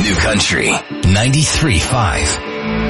New Country 93.5.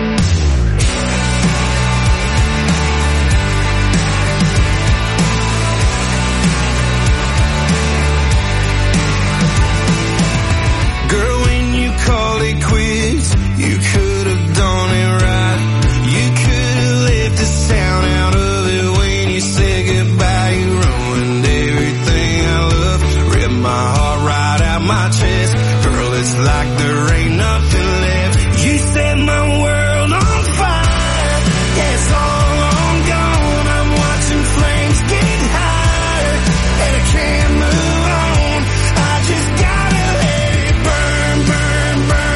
Quits. You could have done it right. You could have left the sound out of it when you said goodbye. You ruined everything I love. Ripped my heart right out my chest. Girl, it's like there ain't nothing left. You set my world on fire. Yeah, it's all long gone. I'm watching flames get higher, and I can't move on. I just gotta let it burn, burn, burn.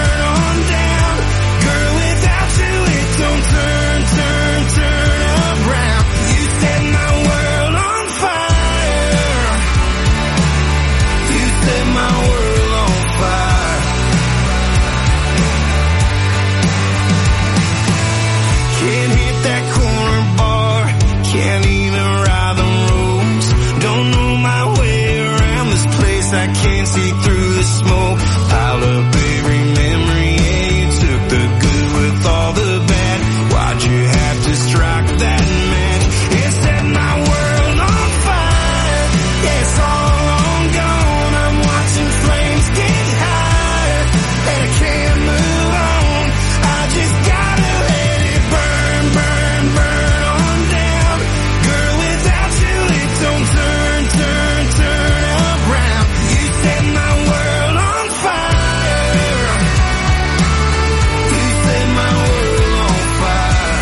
I can't see through the smoke. Piled up every memory, and you took the good with all the bad. Why'd you have to strike that match? It set my world on fire. Yeah, it's all long gone. I'm watching flames get higher, and I can't move on. I just gotta let it burn, burn, burn on down. Girl, without you it don't turn, turn, turn around. Set my world on fire. You set my world on fire.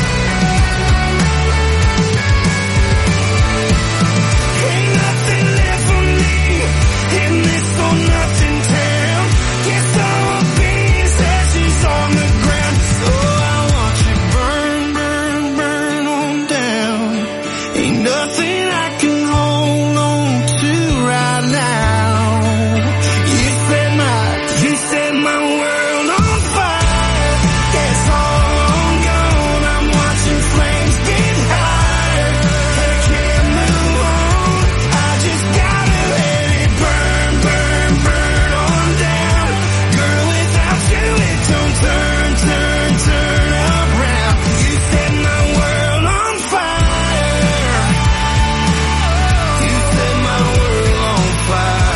Ain't nothing left for me in this for nothing town. Guess all of these ashes on the ground. So I want you burn, burn, burn on down. Ain't nothing I can hold on to right now. You set my world on fire. Yeah, it's all long gone. I'm watching flames get higher, and I can't move on. I just gotta let it burn, burn, burn on down. Girl, without you it don't turn, turn, turn around. You set my world on fire. You set my world on fire.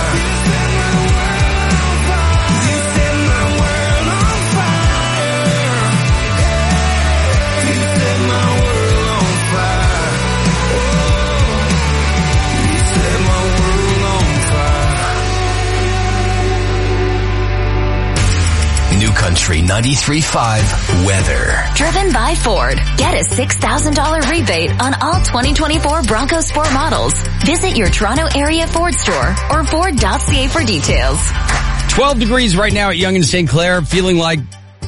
New Country 93.5 weather. Driven by Ford. Get a $6,000 rebate on all 2024 Bronco Sport models. Visit your Toronto area Ford store or Ford.ca for details. 12 degrees right now at Yonge and St. Clair. Feeling like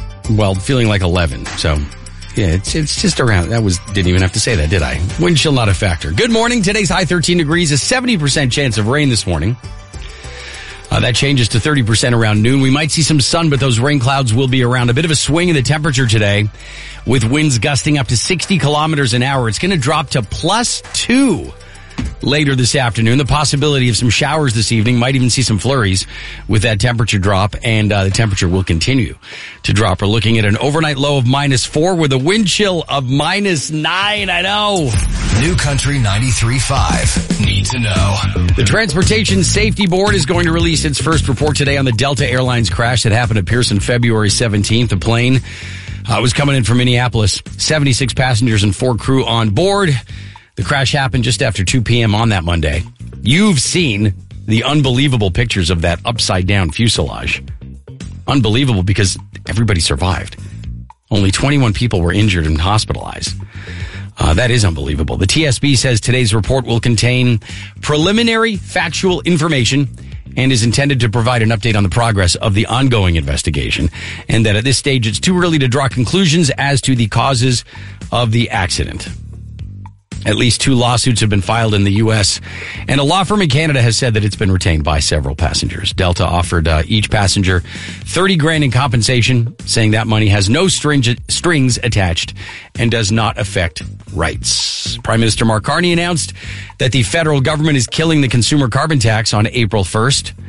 11. So, yeah, it's just around. Didn't even have to say that, did I? Wind chill not a factor. Good morning. Today's high 13 degrees. A 70% chance of rain this morning. That changes to 30% around noon. We might see some sun, but those rain clouds will be around. A bit of a swing in the temperature today with winds gusting up to 60 kilometers an hour. It's going to drop to +2 later this afternoon. The possibility of some showers this evening. Might even see some flurries with that temperature drop, and the temperature will continue to drop. We're looking at an overnight low of -4 with a wind chill of -9. I know. New Country 93.5. Need to know. The Transportation Safety Board is going to release its first report today on the Delta Airlines crash that happened at Pearson February 17th. The plane was coming in from Minneapolis. 76 passengers and 4 crew on board. The crash happened just after 2 p.m. on that Monday. You've seen the unbelievable pictures of that upside-down fuselage. Unbelievable because everybody survived. Only 21 people were injured and hospitalized. That is unbelievable. The TSB says today's report will contain preliminary factual information and is intended to provide an update on the progress of the ongoing investigation, and that at this stage it's too early to draw conclusions as to the causes of the accident. At least 2 lawsuits have been filed in the U.S., and a law firm in Canada has said that it's been retained by several passengers. Delta offered each passenger $30,000 in compensation, saying that money has no strings attached and does not affect rights. Prime Minister Mark Carney announced that the federal government is killing the consumer carbon tax on April 1st.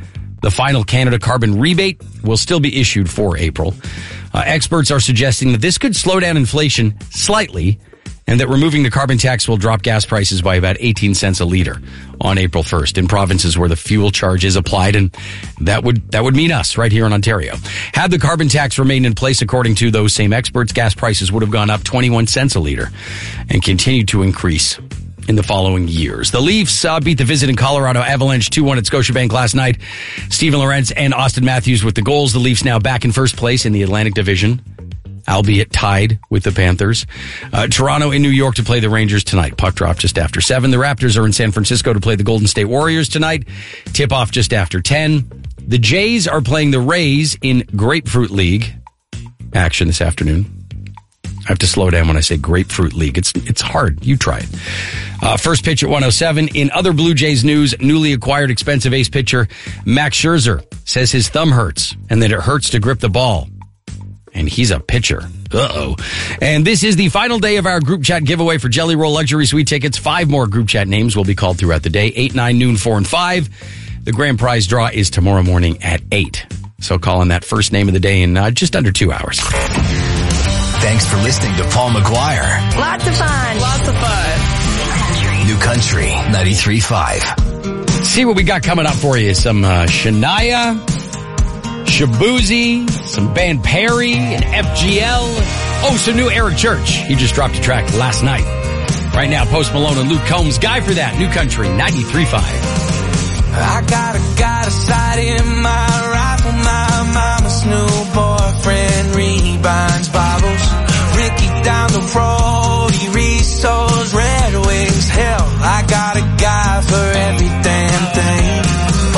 The final Canada carbon rebate will still be issued for April. Experts are suggesting that this could slow down inflation slightly and that removing the carbon tax will drop gas prices by about 18 cents a liter on April 1st in provinces where the fuel charge is applied, and that would mean us right here in Ontario. Had the carbon tax remained in place, according to those same experts, gas prices would have gone up 21 cents a liter and continued to increase in the following years. The Leafs beat the visiting Colorado Avalanche 2-1 at Scotiabank last night. Steven Lorentz and Austin Matthews with the goals. The Leafs now back in first place in the Atlantic Division, albeit tied with the Panthers. Toronto in New York to play the Rangers tonight. Puck drop just after 7. The Raptors are in San Francisco to play the Golden State Warriors tonight. Tip off just after 10. The Jays are playing the Rays in Grapefruit League action this afternoon. I have to slow down when I say Grapefruit League. It's hard. You try it. First pitch at 1:07. In other Blue Jays news, newly acquired expensive ace pitcher Max Scherzer says his thumb hurts and that it hurts to grip the ball. And he's a pitcher. Uh-oh. And this is the final day of our group chat giveaway for Jelly Roll Luxury Suite tickets. 5 more group chat names will be called throughout the day. 8, 9, noon, 4, and 5. The grand prize draw is tomorrow morning at 8. So call in that first name of the day in just under 2 hours. Thanks for listening to Paul McGuire. Lots of fun. Lots of fun. New Country 93.5. See what we got coming up for you. Some Shania, Shabuzi, some Band Perry, and FGL. Oh, some new Eric Church. He just dropped a track last night. Right now, Post Malone and Luke Combs. Guy for that. New Country 93.5. I got a sight in my rifle. My mama's new boyfriend rebinds bottles. Ricky down the road, he restores Red Wings. Hell, I got a guy for every damn thing. Oh,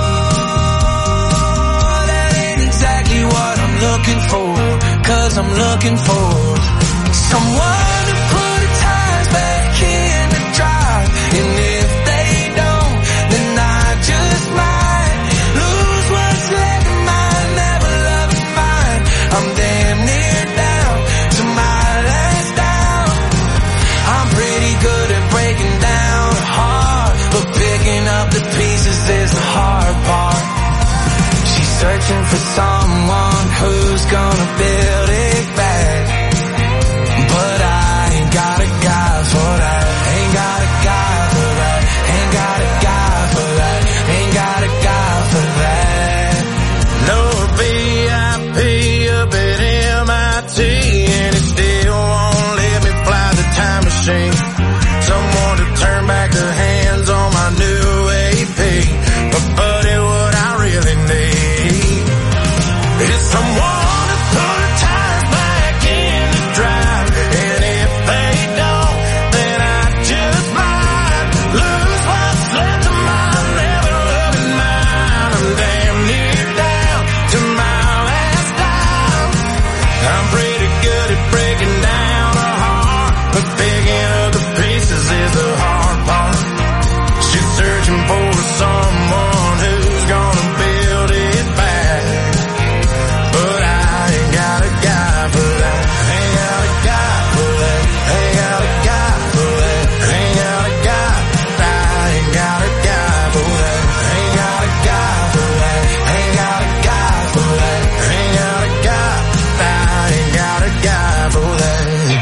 that ain't exactly what I'm looking for. 'Cause I'm looking for someone to put the tires back in the drive. And if they don't, then I just might lose what's left of mine. Never loving mine. I'm damn near down to my last down. I'm pretty good at breaking down a heart, but picking up the pieces is the hard part. She's searching for someone who's gonna build it back, but I ain't got a guy for that. Ain't got a guy for that. Ain't got a guy for that. Ain't got a guy for that. No VIP up at MIT, and it still won't let me fly the time machine. Someone to turn back the hands on my new AP. But buddy, what I really need is someone to put the tires back in the drive. And if they don't, then I just might lose what's left of my never loving mine. I'm damn near down to my last dime. I'm pretty good at breaking down a heart, but picking up the pieces is the hard part. She's searching for someone who's gonna build it back, but I ain't got a guy for that. Ain't got a guy for that. Ain't got a guy for that. Ain't got a guy. I ain't got a guy for that. Ain't got a guy for that. Ain't got a guy for that. Ain't got a guy. I ain't got a guy for that.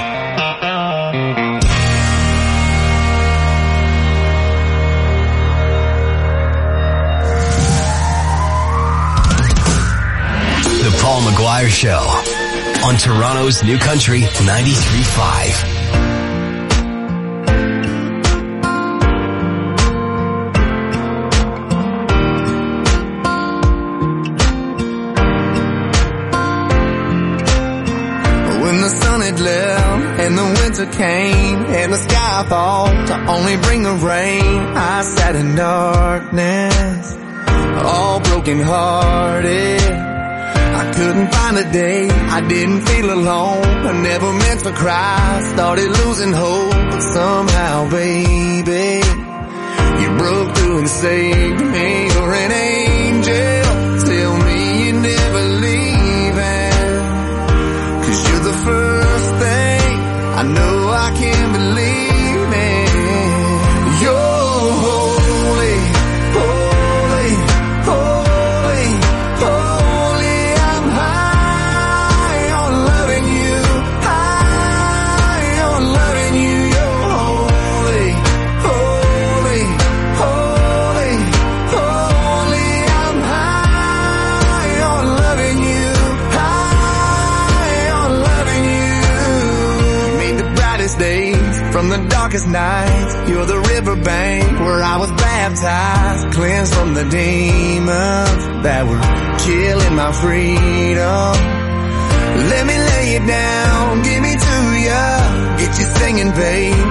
The Paul McGuire Show on Toronto's New Country 93.5. When the sun had left and the winter came and the sky thought to only bring the rain, I sat in darkness, all broken hearted. I couldn't find a day, I didn't feel alone. I never meant to cry, started losing hope. But somehow, baby, you broke through and saved me. You're an angel, tell me you're never leaving. 'Cause you're the first thing I know I can believe in. You're holy, holy, holy. the darkest nights. You're the riverbank where I was baptized, cleansed from the demons that were killing my freedom. Let me lay it down, give me to ya, get you singing, babe,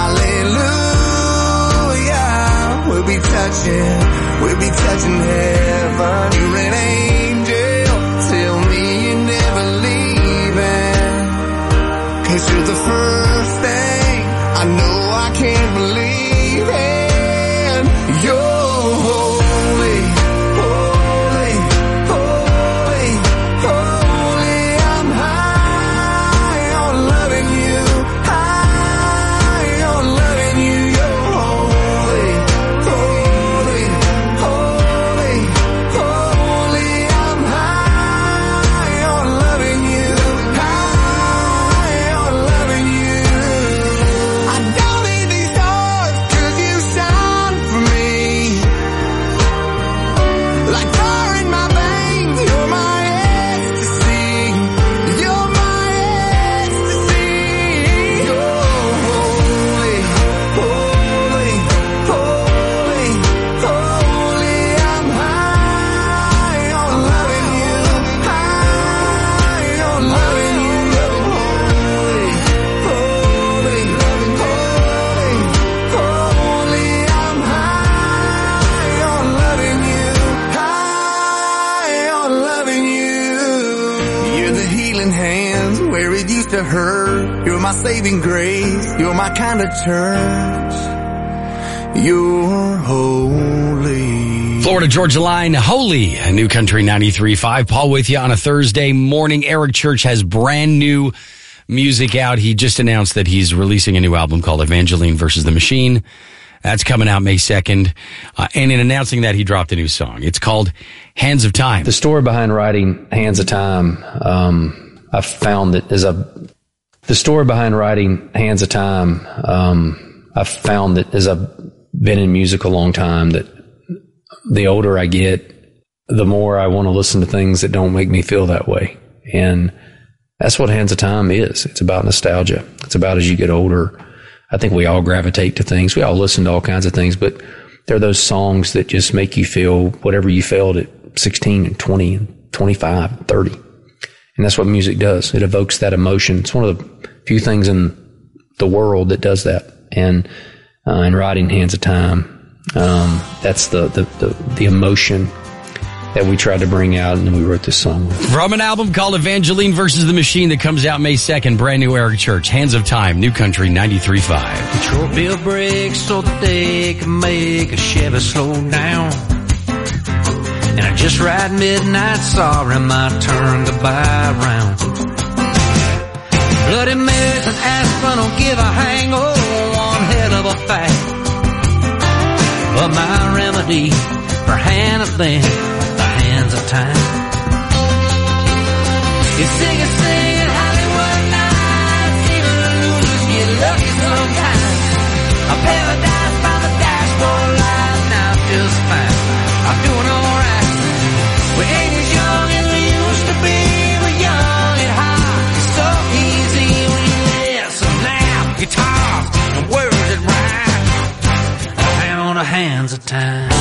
hallelujah. We'll be touching heaven. You're an angel, tell me you're never leaving, 'cause you're the first thing I know I can't believe in. You're holy, holy, holy, holy. I'm high on loving you, high on loving you. You're holy, holy, holy, holy. I'm high on loving you, high on loving you. I don't need these stars 'cause you shine for me. Like fire in my veins, you're my ecstasy. You're my ecstasy. You're holy, holy, holy, holy. I'm high on loving you, high on loving you. You're holy, holy, holy, holy. I'm high on loving you, high on loving you. You're the healing hands where it used to hurt. You're my saving grace. You're my kind of church. You're holy. Florida Georgia Line, Holy, a New Country 93.5. Paul with you on a Thursday morning. Eric Church has brand new music out. He just announced that he's releasing a new album called Evangeline versus the Machine. That's coming out May 2nd. And in announcing that, he dropped a new song. It's called Hands of Time. The story behind writing Hands of Time, I've found that as I've been in music a long time, that the older I get, the more I want to listen to things that don't make me feel that way. And that's what Hands of Time is. It's about nostalgia. It's about, as you get older, I think we all gravitate to things. We all listen to all kinds of things, but there are those songs that just make you feel whatever you felt at 16 and 20 and 25 and 30. And that's what music does. It evokes that emotion. It's one of the few things in the world that does that. And in writing Hands of Time, that's the emotion that we tried to bring out, and then we wrote this song. From an album called Evangeline versus the Machine that comes out May 2nd, brand new Eric Church, Hands of Time, New Country 93.5. Control bill brakes so that they can make a Chevy slow down. And I just ride midnight, sorry my turn to buy round. Bloody Marys and aspirin don't give a hang, oh, one hell of a fact. But my remedy for handling the hands of time is singing Hollywood nights. Even the losers get lucky sometimes. A paradise by the dashboard light, now just fine. I'm doing alright. We ain't as young as we used to be. We're young and hot. It's so easy when you listen now. Guitars and words that rhyme. Down the hands of time.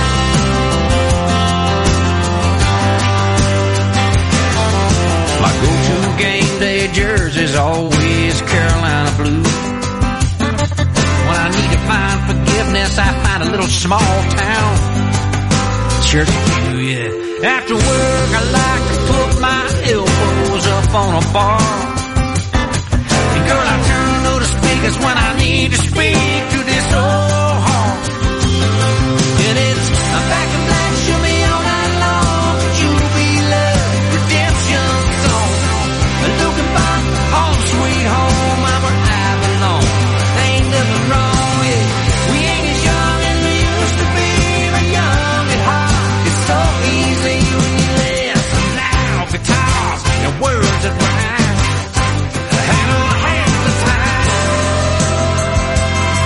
My go-to game day jersey's always Carolina blue. When I need to find forgiveness, I find a little small town church pew, yeah. After work, I like to put my elbows up on a bar. And girl, I turn to the speakers when I need to speak to this old heart. And it's a back and black, show me all night long. Could you be love, redemption song? Looking back, home sweet home, I'm where I belong. There ain't nothing wrong, yeah. We ain't as young as we used to be. We're young and hot. It's so easy when you listen now. Guitars and words that rhyme. Hang on, hands of time.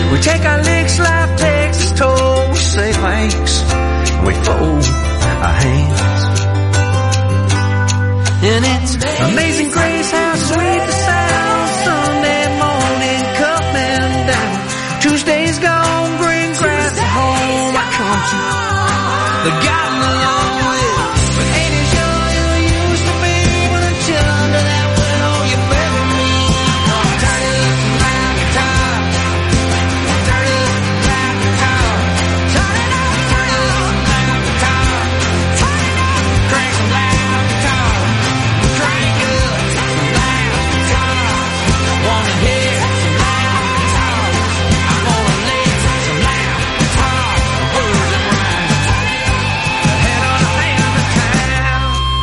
We take our licks, life takes its toll. We say thanks, and we fold our hands. And it's amazing grace how sweet the sound. Sunday morning coming down. Tuesday's gone, green grass at home. I come to the gotten along with. But ain't as young as you used to be when I chill under that window you bury me. Turn it up and loud guitar. Turn it up and loud guitar. Turn it up and loud guitar. Turn it up, crank some loud guitar. Crank up some loud guitar. Wanna hear some loud guitar. I wanna lick some loud guitar. Words and rhymes. The head on the hand of town.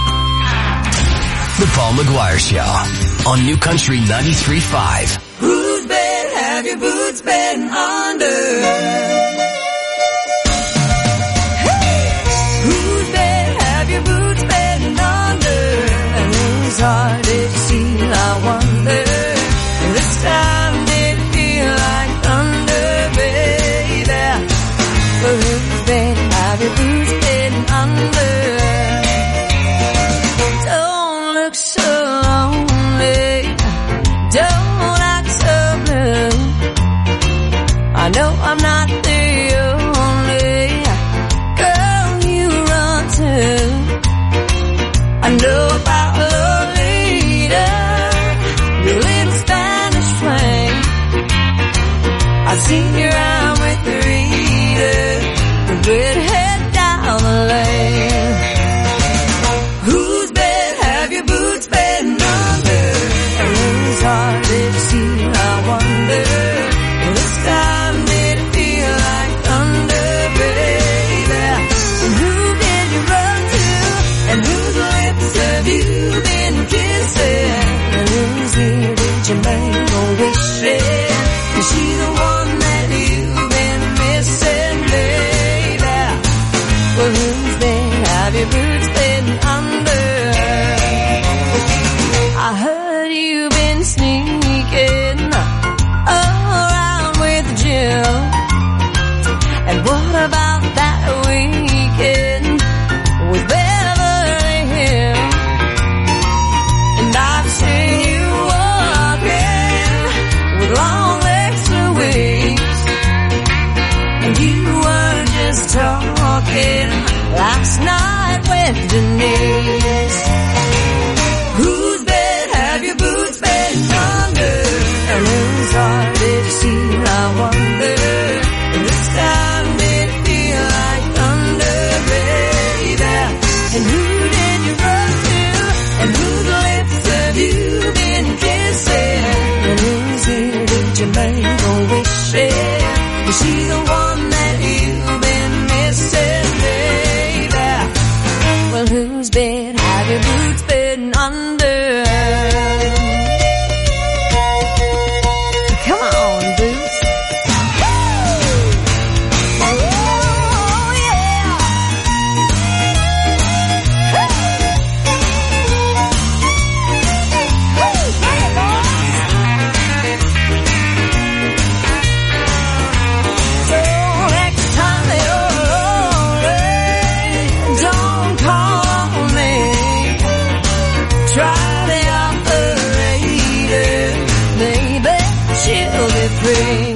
The Paul McGuire Show on New Country 93.5. Whose bed have your boots been under? Whose bed have your boots been under? And whose heart did you see? I wonder. This time did it feel like thunder, baby? But whose bed have your boots been under? Don't look so lonely. Don't act so blue. I know I'm not the only girl you run to. I know about Lolita, your little Spanish flame. I've seen you around with Rita, the redhead down the lane. Whose bed have your boots been under? And whose heart did you see? I wonder. This time did it feel like thunder, baby? And who did you run to? And whose lips have you been kissing? And whose ear did you make a wish in? Is she the one that you've been missing, baby? Well, whose bed have your boots been under? I heard you've been sneaking around with Jill. And what about that weekend with Beverly Hills? And I've seen you walking with long legs Louise. And you were just talking last night with Denise. Whose bed have your boots been under? And whose heart did you see? I wonder. This time did it feel like thunder, baby? And who did you run to? And whose lips have you been kissing? And whose ear did you make a wish in? Is she the one that you've been missing, baby? Well, whose bed have your boots been under? Come on, boots. Oh, yeah. So next time you're lonely, don't call me. Try the operator, maybe she'll be free.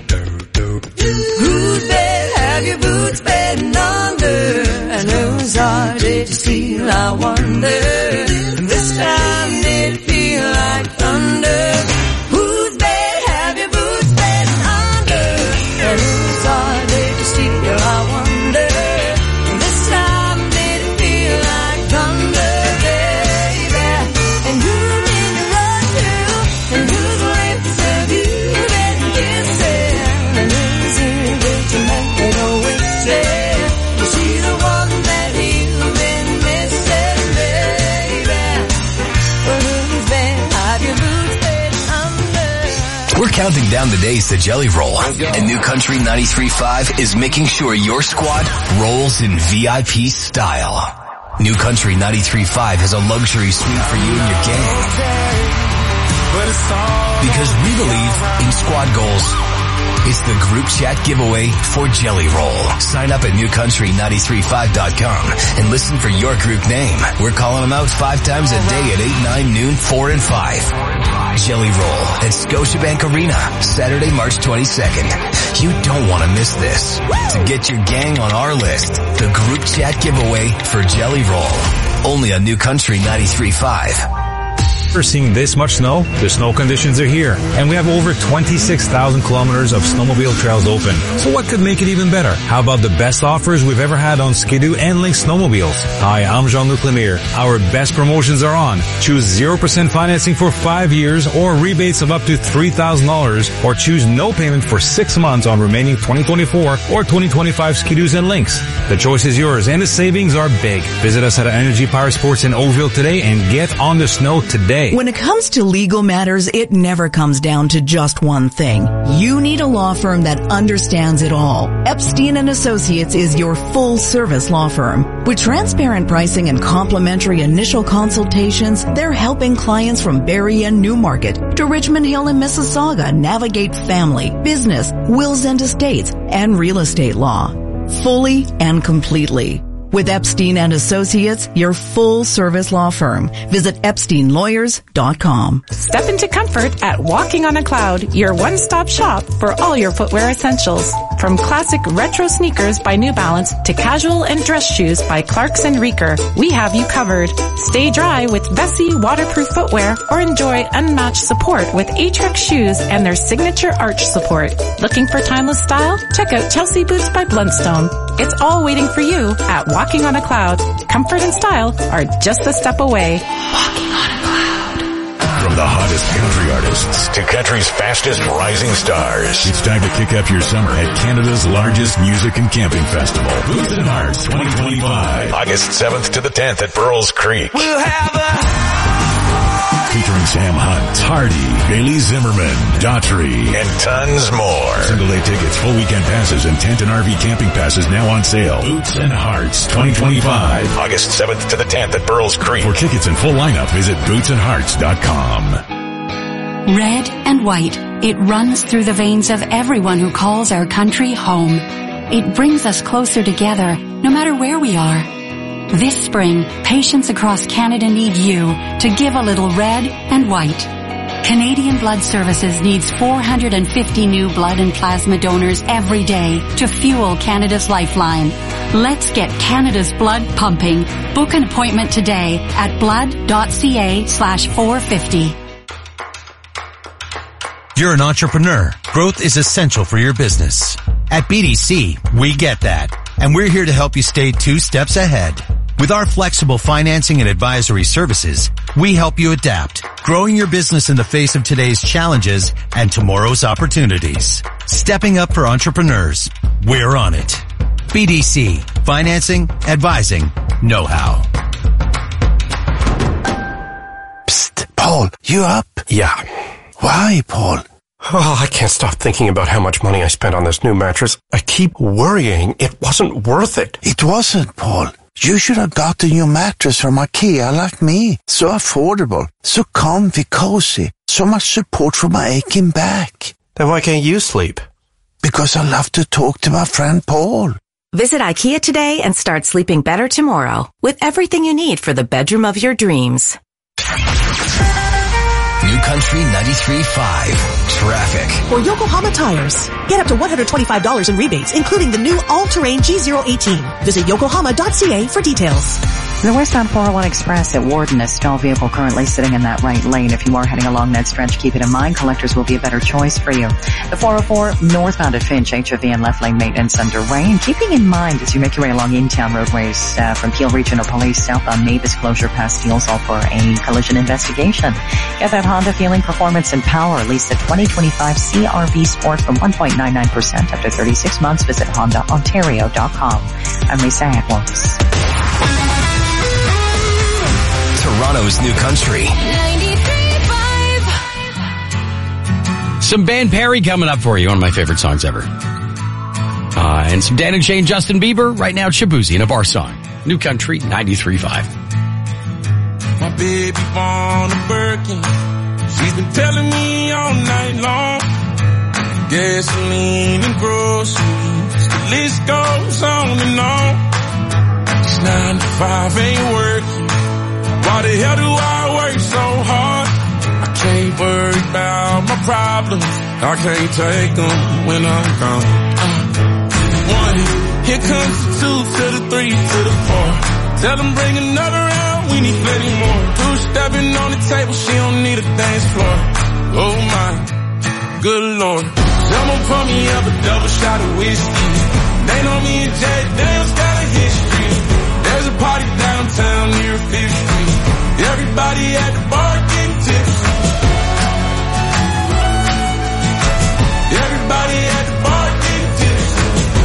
Whose bed have your boots been under? And whose heart did you steal? I wonder. This time did it feel like thunder? Whose bed have your boots been under? And whose heart did you steal? I wonder. This time did it feel like thunder, baby? And who did you run to? And whose lips have you been kissing? And whose ear did you make a wish in? Is she the one that you've been missing, baby? Well, whose bed have your boots been under? We're counting down the days to Jelly Roll, and New Country 93.5 is making sure your squad rolls in VIP style. New Country 93.5 has a luxury suite for you and your gang. Because we believe in squad goals It's the group chat giveaway for Jelly Roll. Sign up at newcountry935.com and listen for your group name. We're calling them out 5 times a day at 8, 9, noon, 4, and 5. Jelly Roll at Scotiabank Arena, Saturday, March 22nd. You don't want to miss this. To get your gang on our list, the group chat giveaway for Jelly Roll. Only on New Country 93.5. We're seeing this much snow. The snow conditions are here, and we have over 26,000 kilometers of snowmobile trails open. So what could make it even better? How about the best offers we've ever had on Ski-Doo and Lynx snowmobiles? Hi, I'm Jean-Luc Lemire. Our best promotions are on. Choose 0% financing for 5 years or rebates of up to $3,000, or choose no payment for 6 months on remaining 2024 or 2025 Ski-Doos and Lynx. The choice is yours, and the savings are big. Visit us at Energy Power Sports in Oakville today and get on the snow today. When it comes to legal matters, it never comes down to just one thing. You need a law firm that understands it all. Epstein & Associates is your full-service law firm. With transparent pricing and complimentary initial consultations, they're helping clients from Barrie and Newmarket to Richmond Hill and Mississauga navigate family, business, wills and estates, and real estate law. Fully and completely. With Epstein & Associates, your full-service law firm. Visit EpsteinLawyers.com. Step into comfort at Walking on a Cloud, your one-stop shop for all your footwear essentials. From classic retro sneakers by New Balance to casual and dress shoes by Clarks and Reeker, we have you covered. Stay dry with Vessi waterproof footwear or enjoy unmatched support with Atrix shoes and their signature arch support. Looking for timeless style? Check out Chelsea Boots by Blundstone. It's all waiting for you at Walking on a Cloud. Comfort and style are just a step away. Walking on a Cloud. From the hottest country artists to country's fastest rising stars, it's time to kick up your summer at Canada's largest music and camping festival, Boots and Hearts 2025. August 7th to the 10th at Burles Creek. We'll have Featuring Sam Hunt, Hardy, Bailey Zimmerman, Daughtry, and tons more. Single-day tickets, full weekend passes, and tent and RV camping passes now on sale. Boots and Hearts 2025. August 7th to the 10th at Burles Creek. For tickets and full lineup, visit bootsandhearts.com. Red and white, it runs through the veins of everyone who calls our country home. It brings us closer together, no matter where we are. This spring, patients across Canada need you to give a little red and white. Canadian Blood Services needs 450 new blood and plasma donors every day to fuel Canada's lifeline. Let's get Canada's blood pumping. Book an appointment today at blood.ca/450. You're an entrepreneur. Growth is essential for your business. At BDC, we get that. And we're here to help you stay 2 steps ahead. With our flexible financing and advisory services, we help you adapt, growing your business in the face of today's challenges and tomorrow's opportunities. Stepping up for entrepreneurs. We're on it. BDC. Financing, advising, know-how. Psst, Paul, you up? Yeah. Why, Paul? Oh, I can't stop thinking about how much money I spent on this new mattress. I keep worrying it wasn't worth it. It wasn't, Paul. You should have got a new mattress from IKEA like me. So affordable, so comfy, cozy, so much support for my aching back. Then why can't you sleep? Because I love to talk to my friend Paul. Visit IKEA today and start sleeping better tomorrow with everything you need for the bedroom of your dreams. New Country 93.5 Traffic. For Yokohama Tires, get up to $125 in rebates, including the new all-terrain G018. Visit yokohama.ca for details. The westbound 401 Express at Warden, a stall vehicle currently sitting in that right lane. If you are heading along that stretch, keep it in mind. Collectors will be a better choice for you. The 404 northbound at Finch, HOV and left lane maintenance underway. And keeping in mind as you make your way along in-town roadways from Peel Regional Police south on Mavis closure past Steele's, all for a collision investigation. Get that Honda feeling, performance, and power. Lease the 2025 CR-V Sport from 1.99% after 36 months. Visit HondaOntario.com. I'm Lisa Ackworth. Toronto's New Country 93.5. Some Ben Perry coming up for you, one of my favorite songs ever. And some Dan and Shane, Justin Bieber, right now Shabuzi in a bar song. New Country 93.5. My baby born a Birkin. She's been telling me all night long gasoline and groceries. The list goes on and on. This 9 to 5 ain't working. Why the hell do I work so hard? I can't worry about my problems. I can't take them when I'm gone. 1, here comes the 2 to the 3 to the 4. Tell them bring another round, we need plenty more. 2 stepping on the table, she don't need a dance floor. Oh my, good lord. Someone pour me up a double shot of whiskey. They know me and Jay Daniels got a history. There's a party downtown near 5th Street. Everybody at the bar getting tipsy. Everybody at the bar getting tipsy.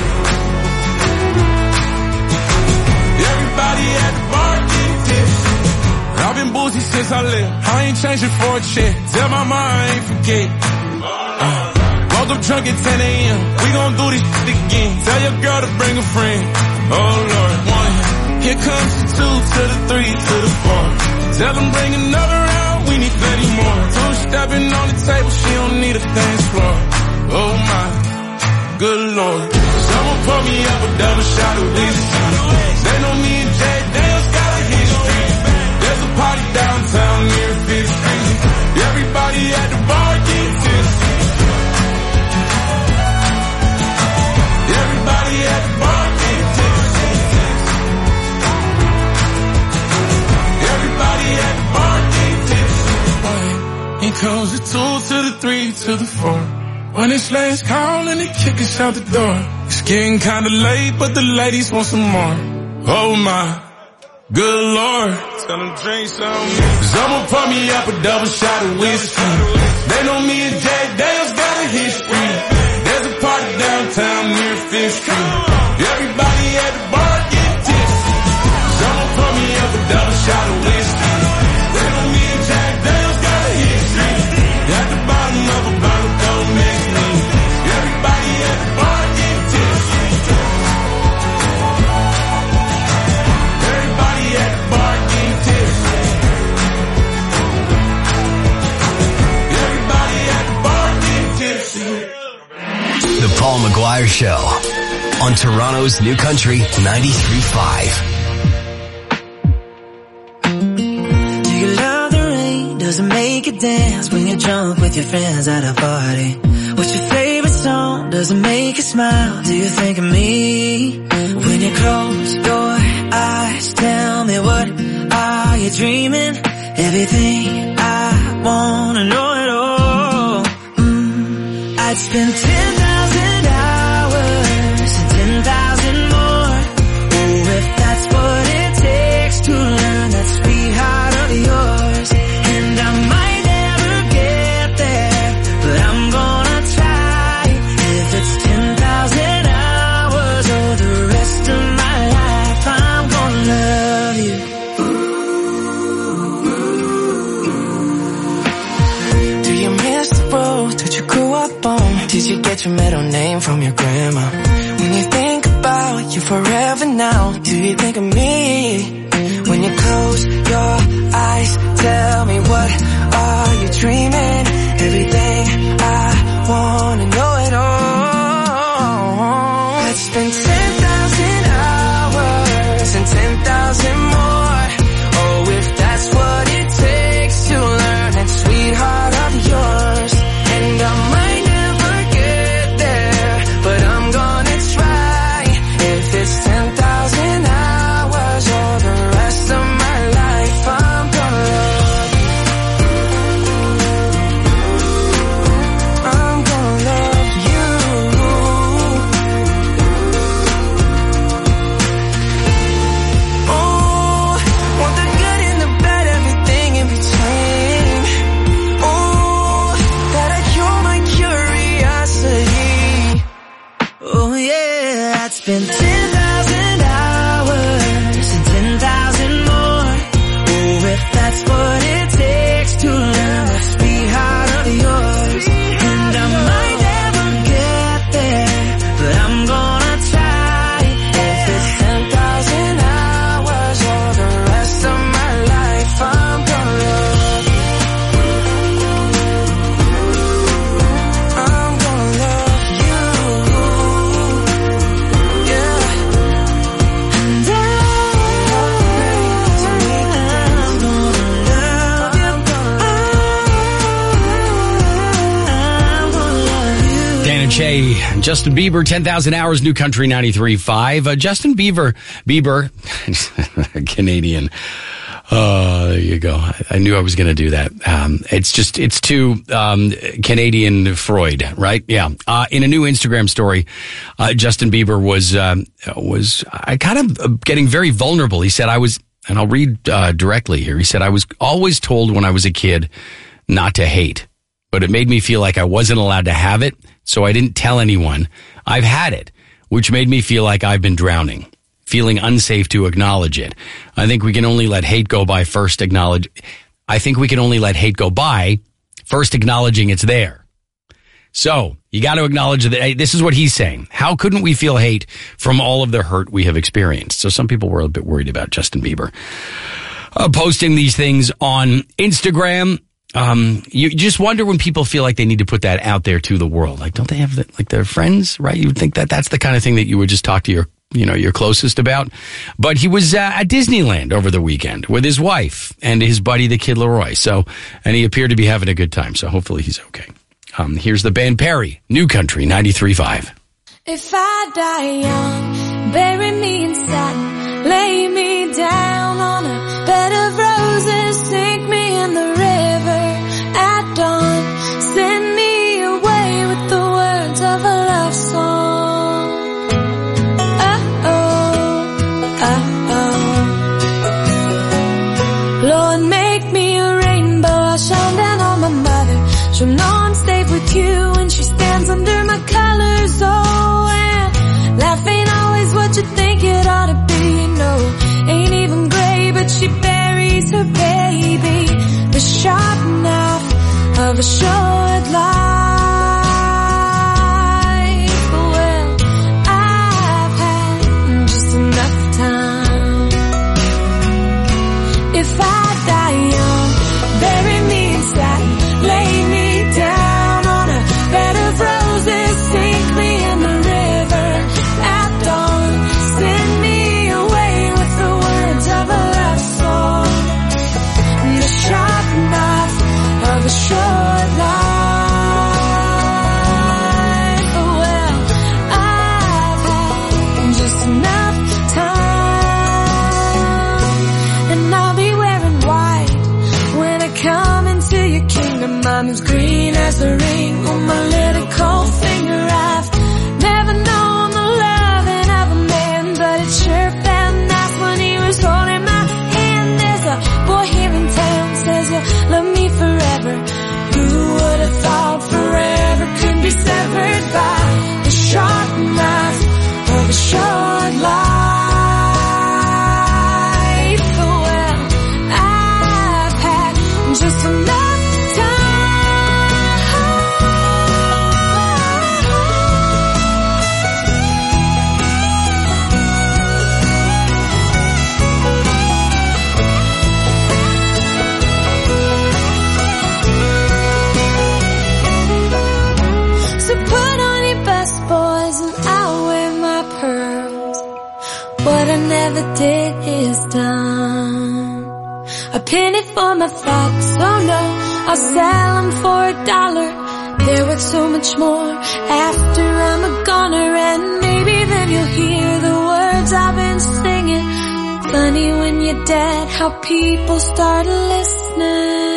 Everybody at the bar getting tipsy. I've been boozy since I left. I ain't changing for a check. Tell my mom I ain't forget. Woke up drunk at 10 a.m. We gon' do this shit again. Tell your girl to bring a friend. Oh Lord. 1, here comes the 2 to the 3 to the 4. Tell them bring another round, we need plenty more. 2 stepping on the table, she don't need a dance floor. Oh my, good lord. Someone pour me up a double shot of whiskey. They know me and Jay Daniels got a history. There's a party downtown near 5th Street. Everybody at the bar getting tipsy. Everybody at the bar getting tipsy. Everybody at the bar getting tipsy. Here comes the 2 to the 3 to the 4. When it's last call and they kick us out the door. It's getting kinda late, but the ladies want some more. Oh my, good lord. Tell them drink some. Someone pour me up a double shot of whiskey. They know me and Jay Daniels got a history. There's a party downtown near 5th Street. Everybody at the bar getting tipsy. Someone pour me up a double shot of whiskey. They know me and Jay Daniels got a history. At the bottom of a bottle, don't mix me. Everybody at the bar getting tipsy. Everybody at the bar getting tipsy. Everybody at the bar getting tipsy. The Paul McGuire Show on Toronto's New Country 93.5. Do you love the rain? Does it make you dance when you're drunk with your friends at a party? What's your favorite song? Does it make you smile? Do you think of me? When you close your eyes, tell me what are you dreaming? Everything I wanna know at all. I'd spend 10,000 hours and 10,000 more. Oh, if that's what it takes to learn that sweetheart of yours. And I might never get there, but I'm gonna try. If it's 10,000 hours or the rest of my life, I'm gonna love you. Do you miss the road that you grew up on? Did you get your middle name from your grandma? When you think about you forever now, do you think of me? When you close your eyes, tell me what are you dreaming? Everything I wanna know at all. I'd spend 10,000 hours and 10,000 more. Oh, if that's what it takes to learn that sweetheart of yours. And I might never get there, but I'm gonna try. If it's 10,000 hours or the rest of my life, I'm gonna love you. MHA, Justin Bieber, 10,000 Hours, New Country 93.5. Justin Bieber, Canadian. There you go. I knew I was going to do that. It's too Canadian Freud, right? Yeah. In a new Instagram story, Justin Bieber was kind of getting very vulnerable. He said, and I'll read directly here. He said, I was always told when I was a kid not to hate, but it made me feel like I wasn't allowed to have it, so I didn't tell anyone I've had it, which made me feel like I've been drowning, feeling unsafe to acknowledge it. I think we can only let hate go by first acknowledging it's there. So you got to acknowledge that. Hey, this is what he's saying. How couldn't we feel hate from all of the hurt we have experienced? So some people were a bit worried about Justin Bieber posting these things on Instagram. You just wonder when people feel like they need to put that out there to the world. Like, don't they have their friends, right? You would think that that's the kind of thing that you would just talk to your closest about. But he was at Disneyland over the weekend with his wife and his buddy, the Kid Laroi. And he appeared to be having a good time. So hopefully he's okay. Here's the band Perry, New Country 93.5. If I die young, bury me in satin, lay me down on a bed of roses, sink me in the river at dawn, send me away with the words of a love song. Lord, make me a rainbow, I'll shine down on my mother. She'll know I'm safe with you when she stands under my colors. Oh, and life ain't always what you think it ought to be. No, ain't even gray, but she buries her baby. The sharp knife of a short life. Well, I've had just enough time. If I die young, bury me in satin, lay me down on a bed of roses, sink me in the river at dawn, send me away with the words of a love song. The sharp knife of a short life. Well, I've had just enough time, and I'll be wearing white when I come into your kingdom. I'm as green as the ring on my little cold finger. I've never known the loving of a man, but it sure felt nice when he was holding my hand. There's a boy here in town says you'll love me forever. Who would have thought forever could be severed by the sharp knife of a short life? Well, I've had just enough. What I never did is done. A penny for my thoughts, oh no, I'll sell them for $1. They're worth so much more after I'm a goner, and maybe then you'll hear the words I've been singing. Funny when you're dead, how people start listening.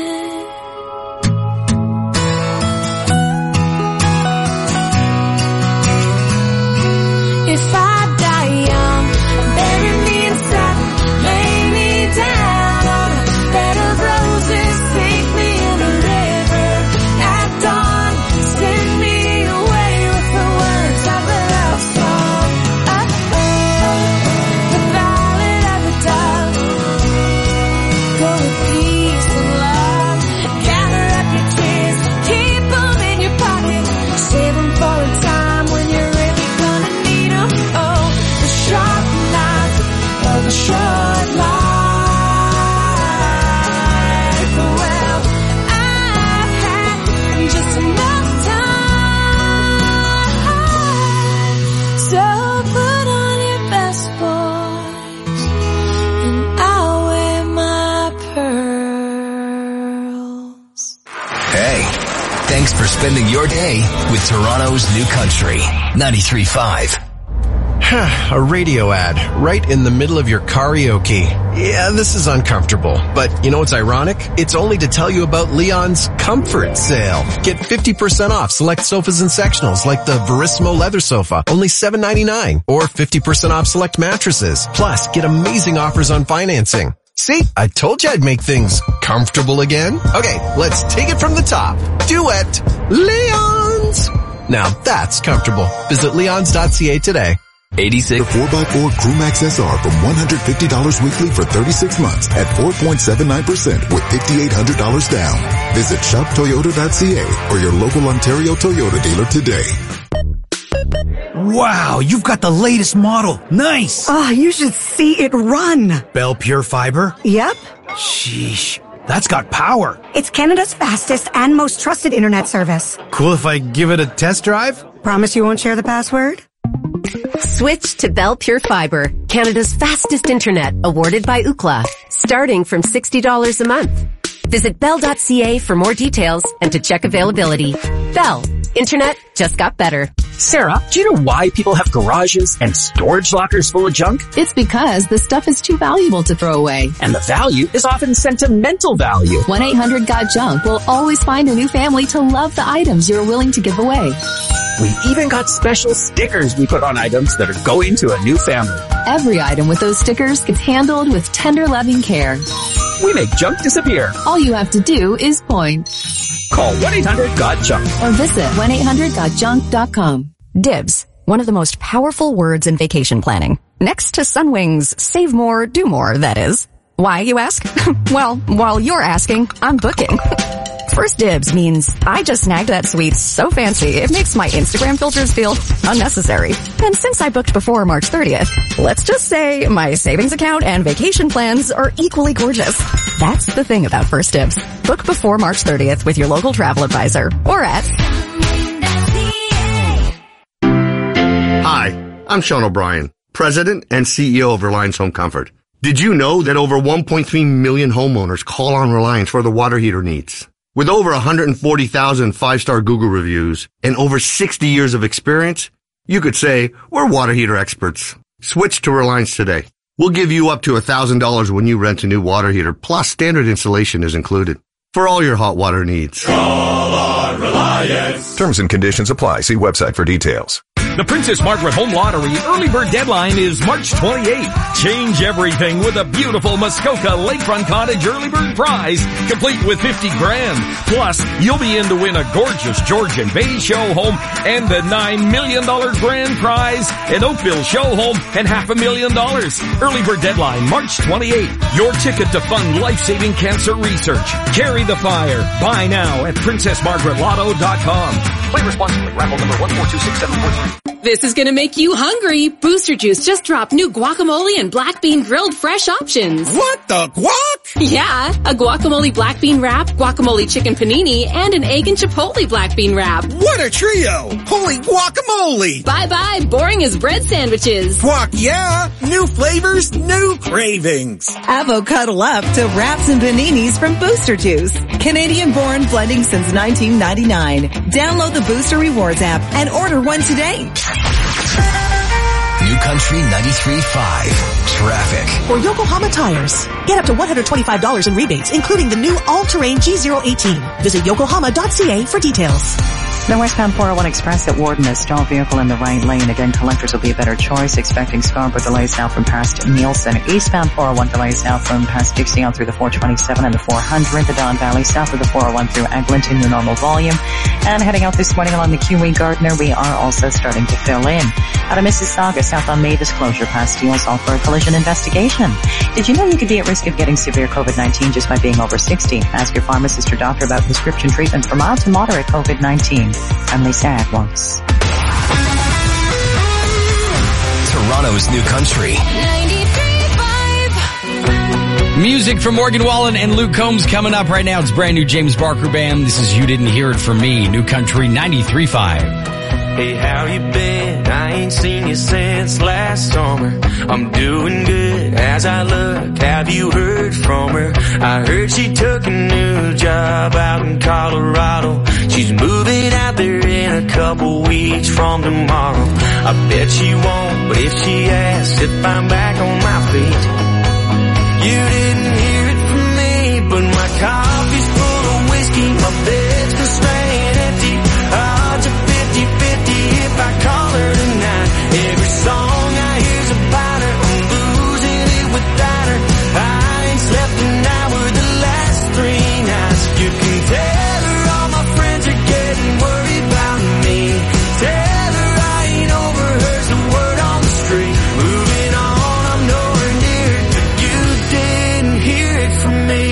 If I die young, bury me in satin, lay me down on a bed of roses, sink me in a river at dawn, send me away with the words of a love song. The ballad of a dove, go with peace and spending your day with Toronto's New Country 93.5. A radio ad right in the middle of your karaoke. Yeah, this is uncomfortable. But you know what's ironic? It's only to tell you about Leon's Comfort Sale. Get 50% off select sofas and sectionals like the Verissimo leather sofa, only $7.99. Or 50% off select mattresses. Plus, get amazing offers on financing. See, I told you I'd make things comfortable again. Okay, let's take it from the top. Duet, Leon's. Now that's comfortable. Visit leons.ca today. 86. The 4x4 Crewmax SR from $150 weekly for 36 months at 4.79% with $5,800 down. Visit shoptoyota.ca or your local Ontario Toyota dealer today. Wow, you've got the latest model. Nice. Oh, you should see it run. Bell Pure Fiber? Yep. Sheesh, that's got power. It's Canada's fastest and most trusted internet service. Cool if I give it a test drive? Promise you won't share the password? Switch to Bell Pure Fiber, Canada's fastest internet, awarded by Ookla, starting from $60 a month. Visit bell.ca for more details and to check availability. Bell, internet just got better. Sarah, do you know why people have garages and storage lockers full of junk? It's because the stuff is too valuable to throw away. And the value is often sentimental value. 1-800-GOT-JUNK will always find a new family to love the items you're willing to give away. We even got special stickers we put on items that are going to a new family. Every item with those stickers gets handled with tender, loving care. We make junk disappear. All you have to do is point. Call 1-800-GOT-JUNK or visit 1-800-GOT-JUNK.com. DIBS, one of the most powerful words in vacation planning. Next to Sunwing's save more, do more, that is. Why, you ask? Well, while you're asking, I'm booking. First dibs means I just snagged that suite so fancy it makes my Instagram filters feel unnecessary. And since I booked before March 30th, let's just say my savings account and vacation plans are equally gorgeous. That's the thing about First Dibs. Book before March 30th with your local travel advisor or at... Hi, I'm Sean O'Brien, President and CEO of Reliance Home Comfort. Did you know that over 1.3 million homeowners call on Reliance for their water heater needs? With over 140,000 five-star Google reviews and over 60 years of experience, you could say we're water heater experts. Switch to Reliance today. We'll give you up to $1,000 when you rent a new water heater, plus standard installation is included. For all your hot water needs. Call on Reliance. Terms and conditions apply. See website for details. The Princess Margaret Home Lottery early bird deadline is March 28th. Change everything with a beautiful Muskoka Lakefront Cottage early bird prize, complete with $50,000. Plus, you'll be in to win a gorgeous Georgian Bay show home and the $9 million grand prize, an Oakville show home, and $500,000. Early bird deadline March 28th. Your ticket to fund life-saving cancer research. Carry the fire. Buy now at PrincessMargaretLotto.com. Play responsibly. Raffle number 1426743. This is gonna make you hungry. Booster Juice just dropped new guacamole and black bean grilled fresh options. What the guac? Yeah, a guacamole black bean wrap, guacamole chicken panini, and an egg and chipotle black bean wrap. What a trio! Holy guacamole! Bye-bye, boring as bread sandwiches. Guac, yeah! New flavors, new cravings. Avocado up to wraps and paninis from Booster Juice. Canadian-born blending since 1999. Download the Booster Rewards app and order one today. New Country 93.5 Traffic. For Yokohama Tires, get up to $125 in rebates, including the new all-terrain G018. Visit yokohama.ca for details. The westbound 401 Express at Warden, a stalled vehicle in the right lane. Again, collectors will be a better choice. Expecting Scarborough delays now from past Nielsen. Eastbound 401 delays now from past Dixie on through the 427 and the 400. The Don Valley south of the 401 through Eglinton, your normal volume. And heading out this morning along the QE Gardner, we are also starting to fill in. Out of Mississauga, south on Mavis Closure past Steele's, all for a collision investigation. Did you know you could be at risk of getting severe COVID-19 just by being over 60? Ask your pharmacist or doctor about prescription treatment for mild to moderate COVID-19. I'm Lisa Adwants. Toronto's New Country. 93.5. Music from Morgan Wallen and Luke Combs coming up right now. It's brand new James Barker Band. This is You Didn't Hear It From Me. New Country 93.5. Hey, how you been? I ain't seen you since last summer. I'm doing good as I look. Have you heard from her? I heard she took a new job out in Colorado. She She's moving out there in a couple weeks from tomorrow. I bet she won't, but if she asks if I'm back on my feet. You didn't hear it from me, but my coffee's full of whiskey, my bed's been staying empty. Odds are 50-50 if I call her tonight. Every song I hear's about her, I'm losing it without her. I ain't slept an hour the last 3 nights. You can tell her all my friends are getting worried about me. Tell her I ain't over her's the word on the street. Moving on, I'm nowhere near it, but you didn't hear it from me.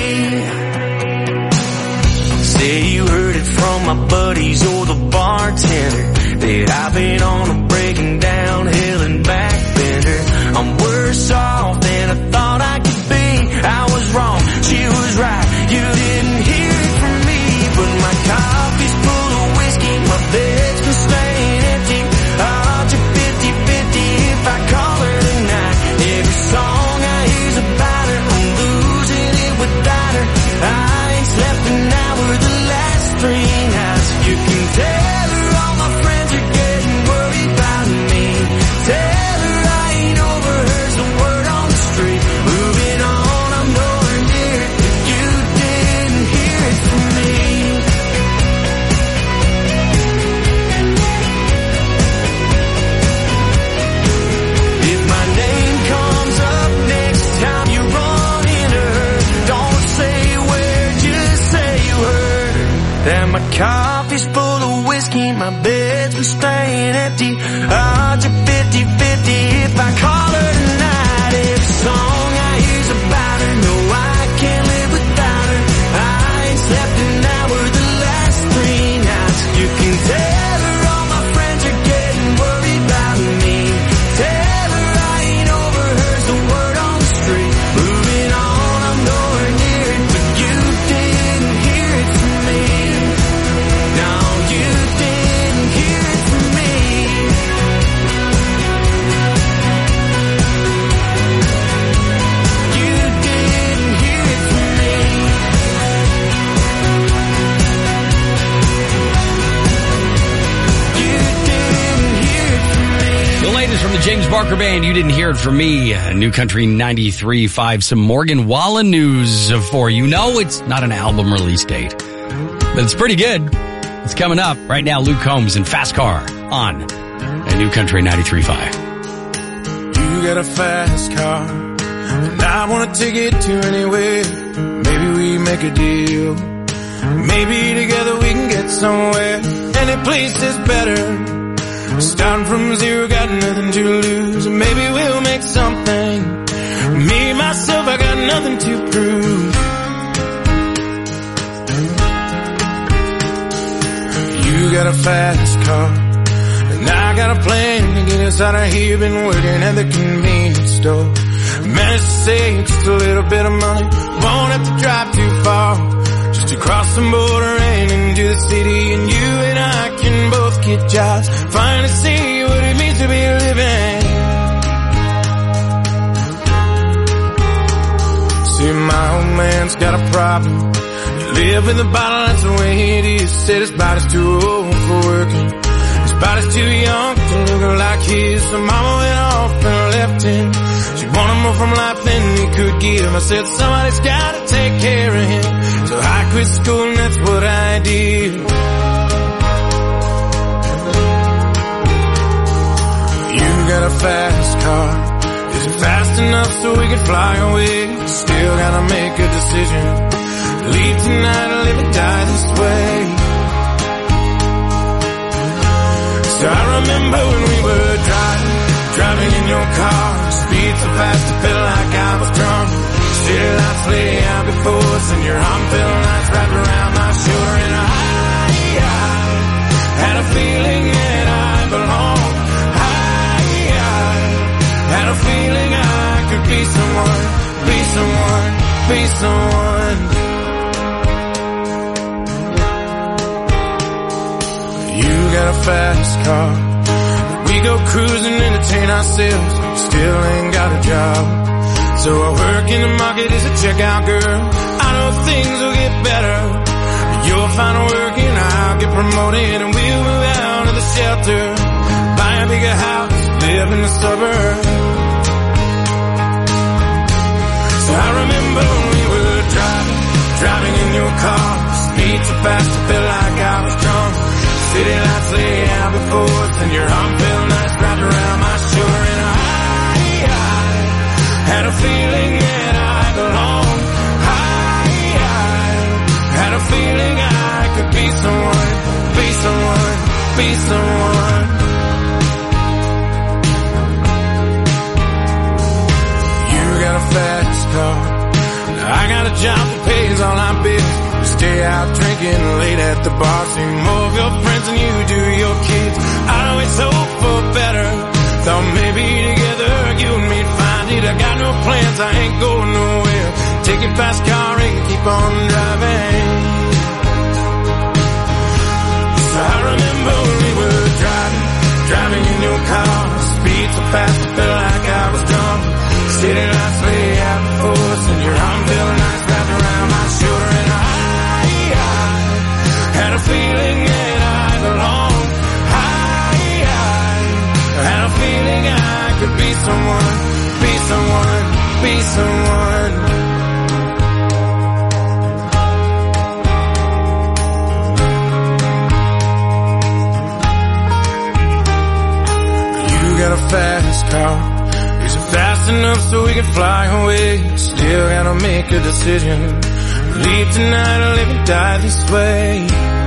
Say you heard it from my buddies or the bartender, that I've been on a breaking down hill and back bender. I'm worse off than I thought I could be. I was wrong, she was right. You didn't hear it from me, but my coffee's full of whiskey, my bed's been staying empty. Odds are 50-50 if I call her tonight. Every song I hear's about her, I'm losing it without her. I ain't slept an hour the last 3 nights. You can tell her all my friends are getting worried about me. Tell her I ain't over her's the word on the street. Moving on, I'm nowhere near it, but you didn't hear it from me. If my name comes up next time you run into her, don't say where, just say you heard her. That my coffee's full of whiskey, my bed's been staying empty. Odds are 50-50 if I call her tonight. Every song I hear's about her, no, I can't live without her. I ain't slept an hour the last 3 nights. You can tell her all my friends are getting worried about me. Tell her I ain't over her's the word on the street. Moving on, I'm nowhere near it, but you didn't hear it from me. No, you didn't hear it from me. You didn't hear it from me. You didn't hear it from me. The latest from the James Barker Band, You Didn't Hear It From Me. New Country 93.5. Some Morgan Wallen news for you. No, it's not an album release date, but it's pretty good. It's coming up right now. Luke Combs and Fast Car on a New Country 93.5. You got a fast car, and I want to take it to anywhere. Maybe we make a deal. Maybe together we can get somewhere. Any place is better. Starting from zero, got nothing to lose. Maybe we'll make something. Me, myself, I got nothing to prove. You got a fast car, and I got a plan to get us out of here. Been working at the convenience store. Managed to save just a little bit of money. Won't have to drive too far, just to cross the border and into the city. And you and I can both get jobs, finally see what it means to be living. See, my old man's got a problem. Live in the bottle, that's the way it is. Said his body's too old for working. His body's too young to look like his. So mama went off and left him. She wanted more from life than he could give. I said somebody's gotta take care of him. So I quit school and that's what I did. You got a fast car. Is it fast enough so we can fly away? Still gotta make a decision. Leave tonight or live and die this way. So I remember when we were driving in your car. Speed so fast it felt like I was drunk. City lights lay out before us and your arm felt nice wrapped around my shoulder. And I had a feeling that I belonged. I had a feeling I could be someone, be someone, be someone. You got a fast car. We go cruising, entertain ourselves. Still ain't got a job. So I work in the market as a checkout girl. I know things will get better. You'll find work and I'll get promoted, and we'll move out of the shelter, buy a bigger house, live in the suburbs. So I remember when we were driving in your car, speed so fast I felt like I was drunk. City lights lay out before us, and your arm felt nice wrapped around my shoulder, and I had a feeling that I belonged. I had a feeling I could be someone, be someone, be someone. You got a fast car, I got a job that pays all our bills. We stay out drinking late at the bar, see more of your friends than you do your kids. I always hope for better, thought maybe together you and me'd find it. I got no plans, I ain't going nowhere. Take your fast car and keep on driving. So I remember when we were driving in your car, speed so fast I felt like I was drunk. City lights lay out before us, and your arm felt nice wrapped around my shoulder, and I had a feeling that I belonged. I had a feeling I could be someone, be someone, be someone. You got a fast car, is it fast enough so we can fly away? Still gotta make a decision, leave tonight or live and die this way.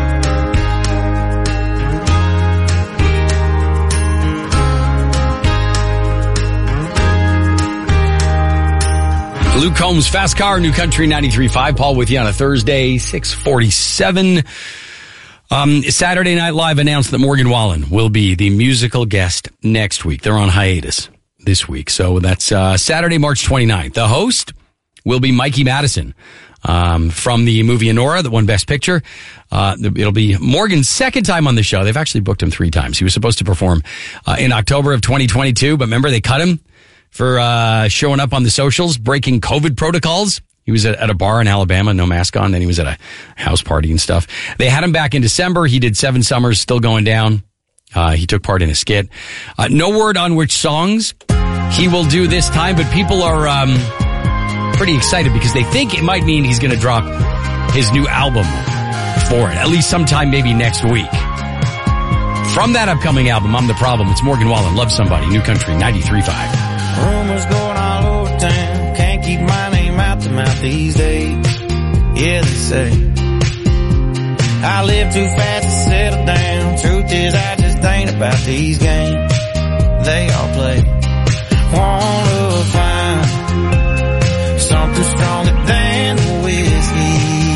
Luke Combs, Fast Car, New Country 93.5. Paul with you on a Thursday, 6:47. Saturday Night Live announced that Morgan Wallen will be the musical guest next week. They're on hiatus this week. So that's Saturday, March 29th. The host will be Mikey Madison from the movie Anora that won Best Picture. It'll be Morgan's second time on the show. They've actually booked him 3 times. He was supposed to perform in October of 2022, but remember they cut him for showing up on the socials, breaking COVID protocols. He was at a bar in Alabama, no mask on. Then he was at a house party and stuff. They had him back in December. He did 7 Summers, still going down. He took part in a skit. No word on which songs he will do this time, but people are pretty excited because they think it might mean he's going to drop his new album for it, at least sometime maybe next week. From that upcoming album, I'm the Problem. It's Morgan Wallen, Love Somebody, New Country 93.5. Rumors going all over town, can't keep my name out the mouth these days. Yeah, they say I live too fast to settle down. Truth is, I just ain't about these games they all play. Wanna find something stronger than the whiskey.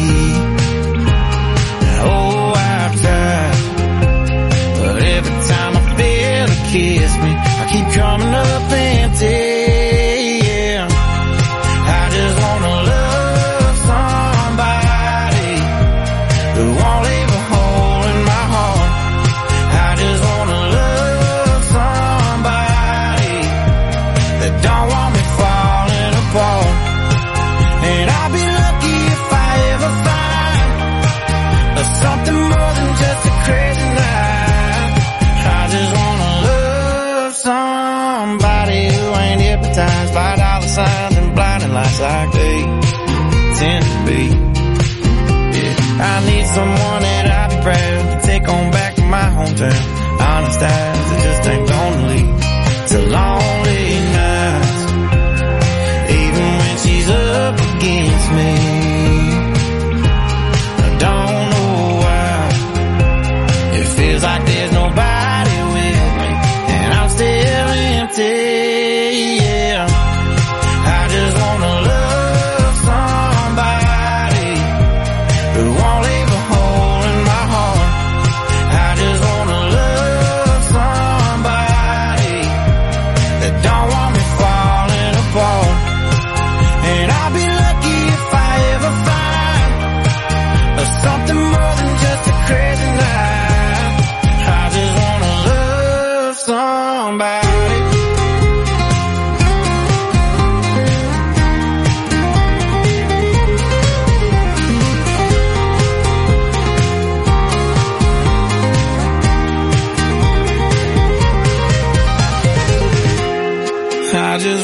Oh, I've tried, but every time I feel it kiss me, I keep coming up empty. Yeah, I just wanna love somebody who won't leave a hole in my heart. I just wanna love somebody that don't want me falling apart. And I'll be lucky if I ever find something more than just a crazy night. I just wanna love somebody who ain't hypnotized by dollar signs and blinding lights like they tend to be. Yeah, I need someone that I'll be proud to take on back to my hometown. Honest eyes that just ain't gonna lead to lonely nights, even when she's up against me. I don't know why it feels like there's nobody with me, and I'm still empty. Yeah, I just wanna love somebody who won't leave a hole in my heart. I just wanna love somebody that don't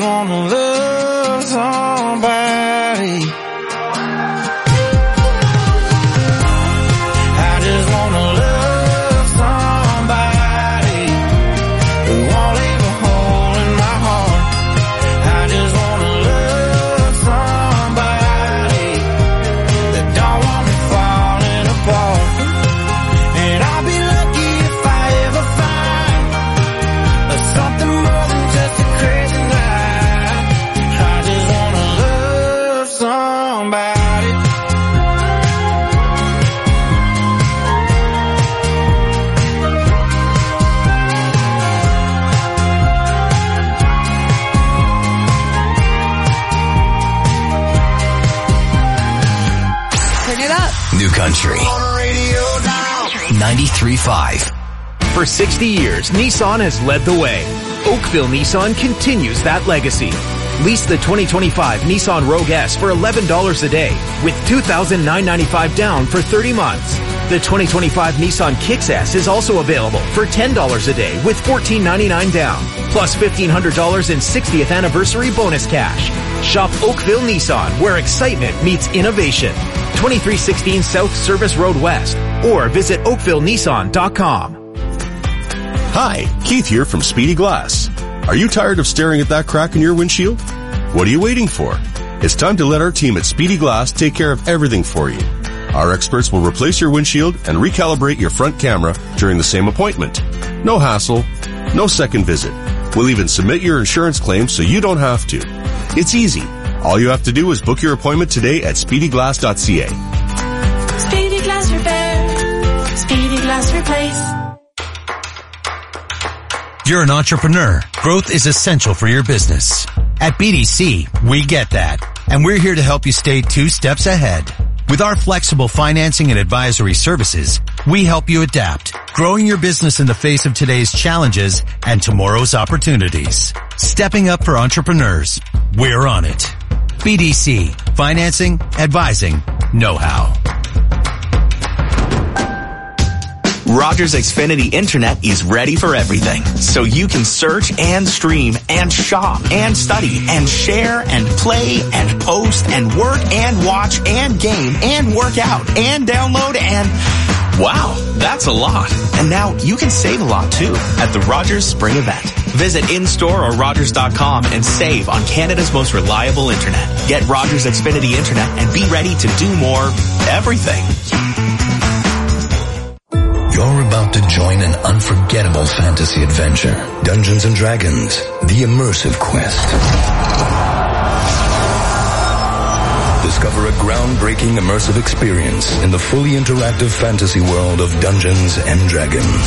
just wanna love somebody. I just wanna love somebody who won't leave a hole in my heart. I just wanna love somebody that don't want me falling apart. And I'll be lucky if I ever find something more than just a crazy night. I just wanna love somebody. Turn it up. New Country 93.5. For 60 years, Nissan has led the way. Oakville Nissan continues that legacy. Lease the 2025 Nissan Rogue S for $11 a day with $2,995 down for 30 months. The 2025 Nissan Kicks S is also available for $10 a day with $1,499 down, plus $1,500 in 60th anniversary bonus cash. Shop Oakville Nissan, where excitement meets innovation. 2316 South Service Road West, or visit oakvillenissan.com. Hi, Keith here from Speedy Glass. Are you tired of staring at that crack in your windshield? What are you waiting for? It's time to let our team at Speedy Glass take care of everything for you. Our experts will replace your windshield and recalibrate your front camera during the same appointment. No hassle, no second visit. We'll even submit your insurance claim so you don't have to. It's easy. All you have to do is book your appointment today at speedyglass.ca. Speedy Glass Repair. Speedy Glass Replace. You're an entrepreneur. Growth is essential for your business. At BDC, we get that. And we're here to help you stay 2 steps ahead. With our flexible financing and advisory services, we help you adapt, growing your business in the face of today's challenges and tomorrow's opportunities. Stepping up for entrepreneurs. We're on it. BDC. Financing, advising, know-how. Rogers Xfinity Internet is ready for everything, so you can search and stream and shop and study and share and play and post and work and watch and game and work out and download and... Wow, that's a lot. And now you can save a lot too at the Rogers Spring Event. Visit in-store or Rogers.com and save on Canada's most reliable internet. Get Rogers Xfinity Internet and be ready to do more everything. You're about to join an unforgettable fantasy adventure. Dungeons & Dragons, the immersive quest. Discover a groundbreaking immersive experience in the fully interactive fantasy world of Dungeons & Dragons.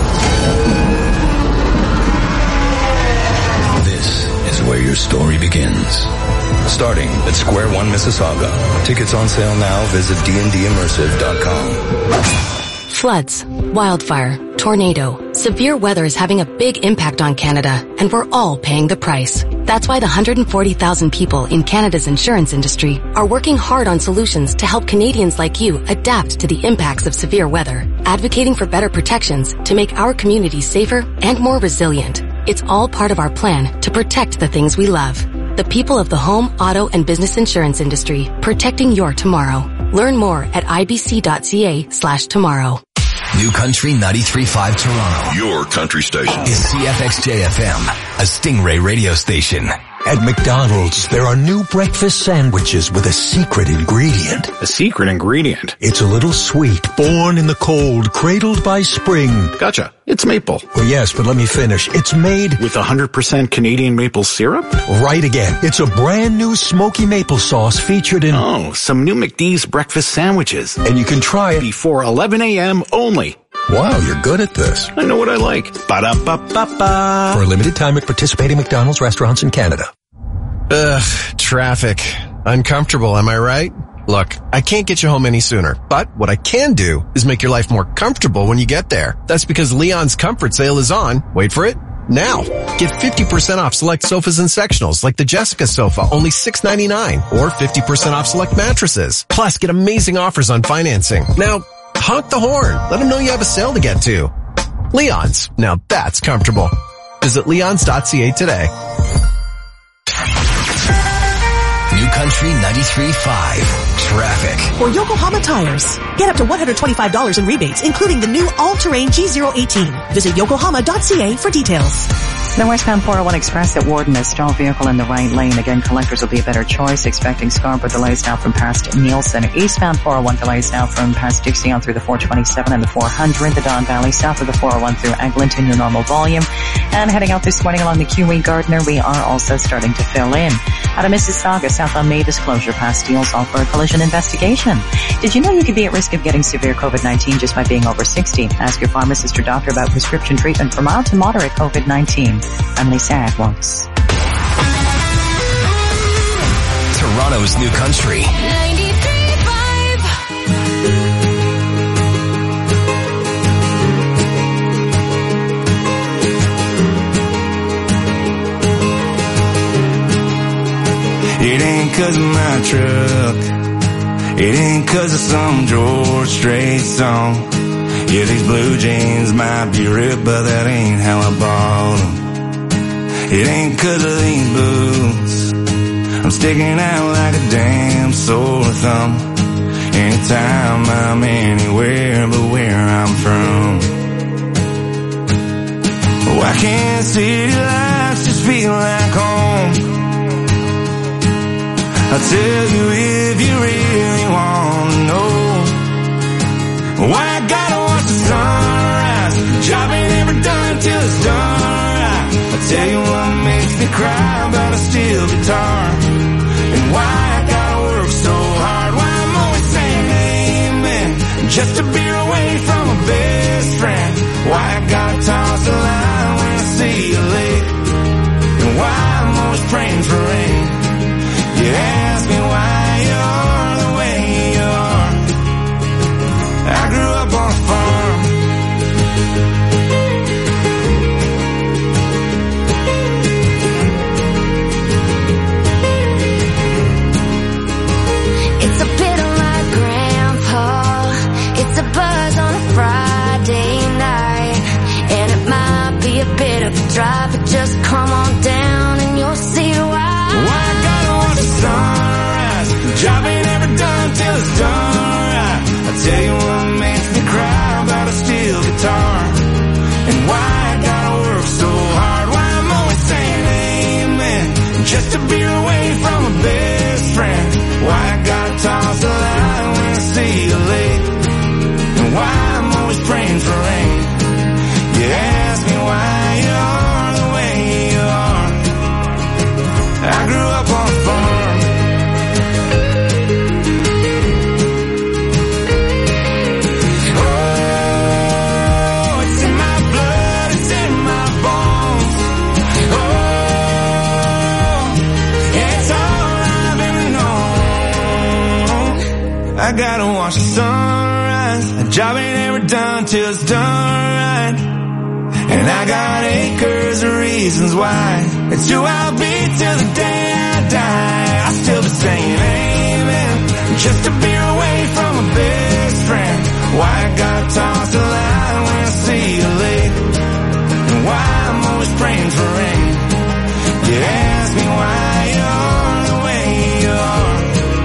This is where your story begins. Starting at Square One, Mississauga. Tickets on sale now. Visit dndimmersive.com. Floods, wildfire, tornado. Severe weather is having a big impact on Canada, and we're all paying the price. That's why the 140,000 people in Canada's insurance industry are working hard on solutions to help Canadians like you adapt to the impacts of severe weather, advocating for better protections to make our communities safer and more resilient. It's all part of our plan to protect the things we love. The people of the home, auto, and business insurance industry, protecting your tomorrow. Learn more at ibc.ca/tomorrow. New Country 93.5 Toronto. Your country station. Is CFXJ-FM, a Stingray radio station. At McDonald's, there are new breakfast sandwiches with a secret ingredient. A secret ingredient? It's a little sweet, born in the cold, cradled by spring. Gotcha. It's maple. Well, yes, but let me finish. It's made with 100% Canadian maple syrup? Right again. It's a brand new smoky maple sauce featured in... Oh, some new McD's breakfast sandwiches. And you can try it before 11 a.m. only. Wow, you're good at this. I know what I like. Ba-da-ba-ba-ba. For a limited time at participating McDonald's restaurants in Canada. Ugh, traffic. Uncomfortable, am I right? Look, I can't get you home any sooner, but what I can do is make your life more comfortable when you get there. That's because Leon's Comfort Sale is on. Wait for it. Now, get 50% off select sofas and sectionals like the Jessica sofa, only $6.99, or 50% off select mattresses. Plus, get amazing offers on financing. Now, honk the horn. Let them know you have a sale to get to. Leon's. Now that's comfortable. Visit leons.ca today. Country 93.5 Traffic. For Yokohama Tires, get up to $125 in rebates, including the new all-terrain G018. Visit yokohama.ca for details. The westbound 401 Express at Warden, a stalled vehicle in the right lane. Again, collectors will be a better choice. Expecting Scarborough delays now from past Nielsen. Eastbound 401 delays now from past Dixie on through the 427 and the 400. The Don Valley south of the 401 through Eglinton, your normal volume. And heading out this morning along the QE Gardner, we are also starting to fill in. Out of Mississauga, south on Mavis Closure, past Steele's, all for a collision investigation. Did you know you could be at risk of getting severe COVID-19 just by being over 60? Ask your pharmacist or doctor about prescription treatment for mild to moderate COVID-19. I'm Lisa Agwons. Toronto's New Country. 93.5. It ain't 'cause of my truck. It ain't 'cause of some George Strait song. Yeah, these blue jeans might be ripped, but that ain't how I bought them. It ain't 'cause of these boots. I'm sticking out like a damn sore thumb. Anytime I'm anywhere but where I'm from. Why can't city lights just feel like home? I'll tell you if you really want to know. Why I gotta watch the sunrise. The job ain't ever done till it's done right. I'll tell you what makes me cry about a steel guitar. And why I gotta work so hard. Why I'm always saying amen. Just a beer away from a best friend. Why I gotta toss the line when I see you late. And why I'm always praying for rain. You ask me why you're the way you are. I grew up on a farm. It's a bit of my grandpa. It's a buzz on a Friday night. And it might be a bit of a drive, but just come on down and you'll see why. Why I gotta watch the sunrise. The job ain't ever done till it's done right. I'll tell you what makes me cry about a steel guitar. And why I gotta work so hard. Why I'm always saying amen. Just a beer away from a best friend. Why I gotta toss the line when I see you late. And why I'm always praying for rain. You ask me why you're the way you are. I grew up on a farm. Oh, it's in my blood, it's in my bones. Oh, it's all I've ever known. I gotta watch the sunrise. The job ain't ever done till it's done right. And I got acres of reasons why. It's who I'll be till the day I die. I'll still be saying amen. Just a beer away from a best friend. Why I gotta toss the line when I see you late. And why I'm always praying for rain. You ask me why you're the way you are.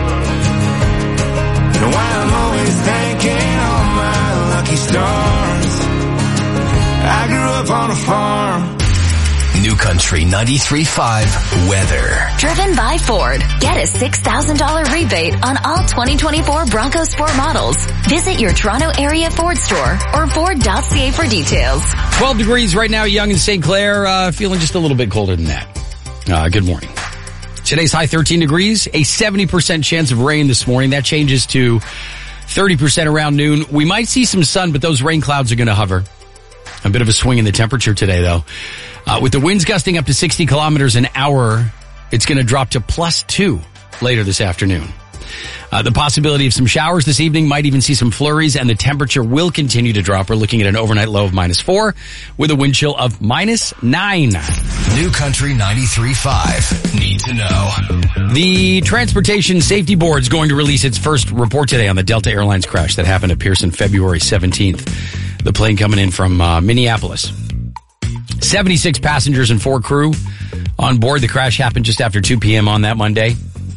And why I'm always thanking all my lucky stars. I grew up on a farm. New Country 93.5 weather. Driven by Ford. Get a $6,000 rebate on all 2024 Bronco Sport models. Visit your Toronto area Ford store or Ford.ca for details. 12 degrees right now, Yonge and St. Clair, feeling just a little bit colder than that. Good morning. Today's high 13 degrees, a 70% chance of rain this morning. That changes to 30% around noon. We might see some sun, but those rain clouds are going to hover. A bit of a swing in the temperature today, though. With the winds gusting up to 60 kilometers an hour, it's going to drop to +2 later this afternoon. The possibility of some showers this evening, might even see some flurries, and the temperature will continue to drop. We're looking at an overnight low of -4 with a wind chill of -9. New Country 93.5. Need to know. The Transportation Safety Board is going to release its first report today on the Delta Airlines crash that happened at Pearson February 17th. The plane coming in from Minneapolis. 76 passengers and 4 crew on board. The crash happened just after 2 p.m. on that Monday.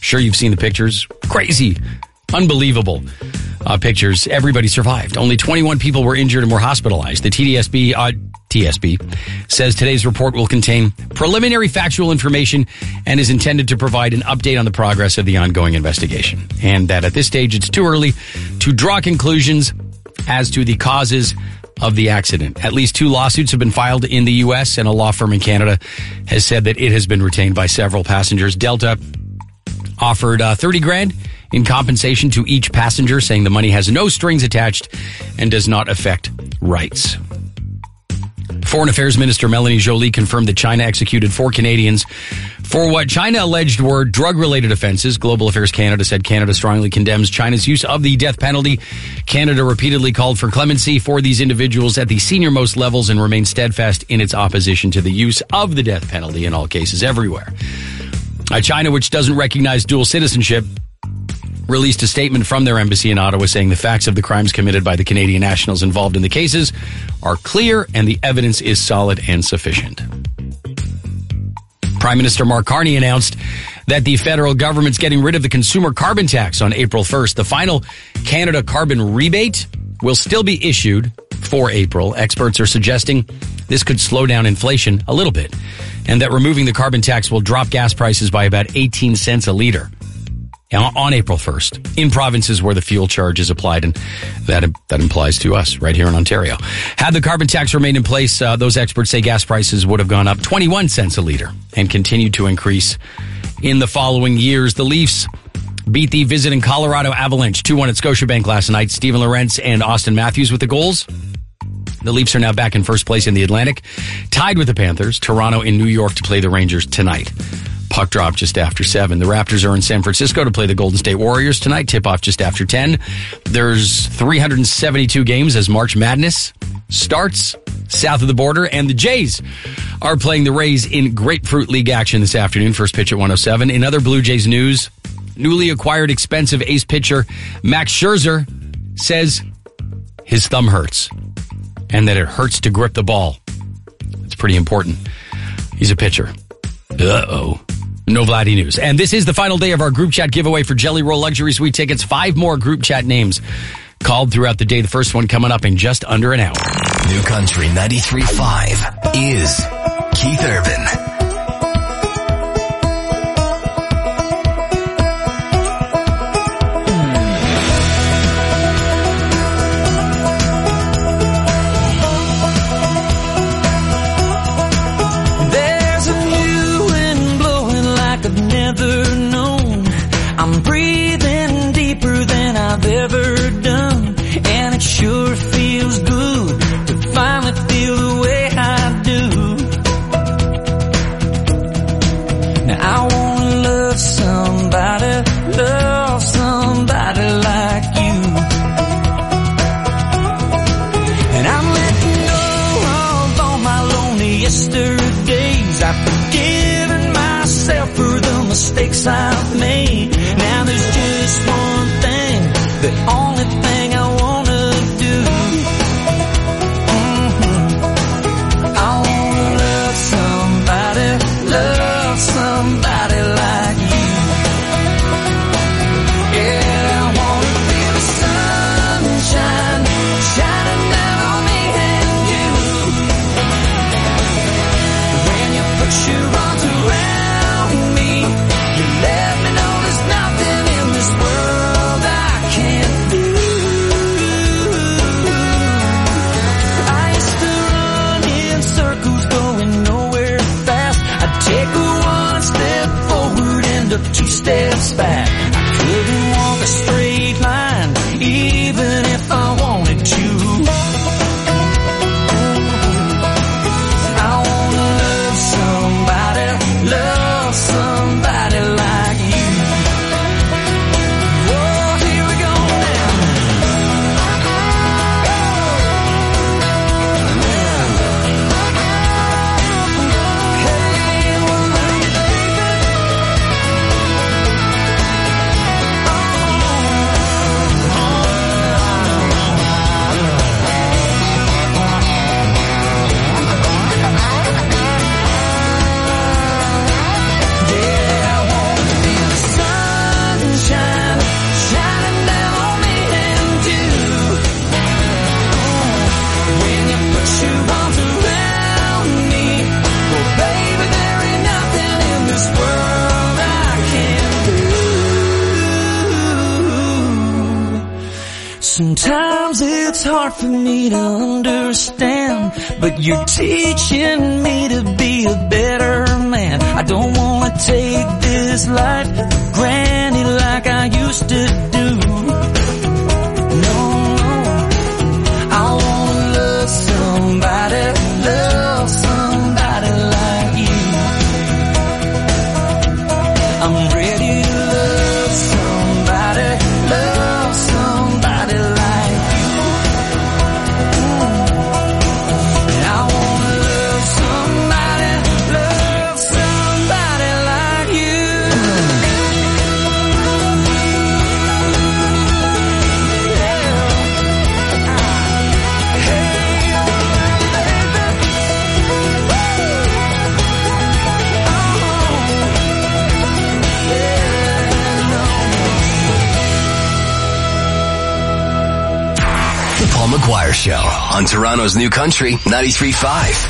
Sure, you've seen the pictures. Crazy, unbelievable pictures. Everybody survived. Only 21 people were injured and were hospitalized. The TSB says today's report will contain preliminary factual information and is intended to provide an update on the progress of the ongoing investigation. And that at this stage, it's too early to draw conclusions as to the causes of the accident. At least 2 lawsuits have been filed in the U.S., and a law firm in Canada has said that it has been retained by several passengers. Delta offered $30,000 in compensation to each passenger, saying the money has no strings attached and does not affect rights. Foreign Affairs Minister Melanie Joly confirmed that China executed 4 Canadians for what China alleged were drug-related offenses. Global Affairs Canada said Canada strongly condemns China's use of the death penalty. Canada repeatedly called for clemency for these individuals at the senior-most levels and remains steadfast in its opposition to the use of the death penalty in all cases everywhere. China, which doesn't recognize dual citizenship, released a statement from their embassy in Ottawa saying the facts of the crimes committed by the Canadian nationals involved in the cases are clear and the evidence is solid and sufficient. Prime Minister Mark Carney announced that the federal government's getting rid of the consumer carbon tax on April 1st. The final Canada carbon rebate will still be issued for April. Experts are suggesting this could slow down inflation a little bit, and that removing the carbon tax will drop gas prices by about 18 cents a liter on April 1st in provinces where the fuel charge is applied, and that implies to us right here in Ontario. Had the carbon tax remained in place, those experts say gas prices would have gone up 21 cents a liter and continued to increase in the following years. The Leafs beat the visiting Colorado Avalanche 2-1 at Scotiabank last night. Steven Lorentz and Austin Matthews with the goals. The Leafs are now back in first place in the Atlantic, tied with the Panthers. Toronto in New York to play the Rangers tonight. Puck drop just after 7. The Raptors are in San Francisco to play the Golden State Warriors tonight. Tip-off just after 10. There's 372 games as March Madness starts south of the border, and the Jays are playing the Rays in Grapefruit League action this afternoon. First pitch at 1:07. In other Blue Jays news, newly acquired expensive ace pitcher Max Scherzer says his thumb hurts and that it hurts to grip the ball. It's pretty important. He's a pitcher. Uh-oh. No Vladdy news. And this is the final day of our group chat giveaway for Jelly Roll Luxury Suite tickets. 5 more group chat names called throughout the day. The first one coming up in just under an hour. New Country 93.5 is Keith Urban. I'm breathing deeper than I've ever done, and it sure feels good to finally feel the way I do. Now I wanna love somebody like you. And I'm letting go of all my lonely yesterdays. I've forgiven myself for the mistakes I've made. Now there's just one thing, the only thing I wanna do. I wanna love somebody like you. Yeah, I wanna feel the sunshine shining down on me and you. When you put your arms around me, you let me know there's nothing in this world I can't do. I used to run in circles going nowhere fast. I'd take 1 step forward and 2 steps back. I couldn't walk a straight line even if I wanted to. I wanna love somebody like you. Oh, here we go now. Hey, well, baby. Oh. Sometimes it's hard for me to understand, but you're teaching me to be a better man. I don't wanna take this life for granted like I used to do. No, I wanna love somebody like you. I'm ready to love somebody like you. And I wanna love somebody like you. The Paul McGuire Show on Toronto's New Country 93.5.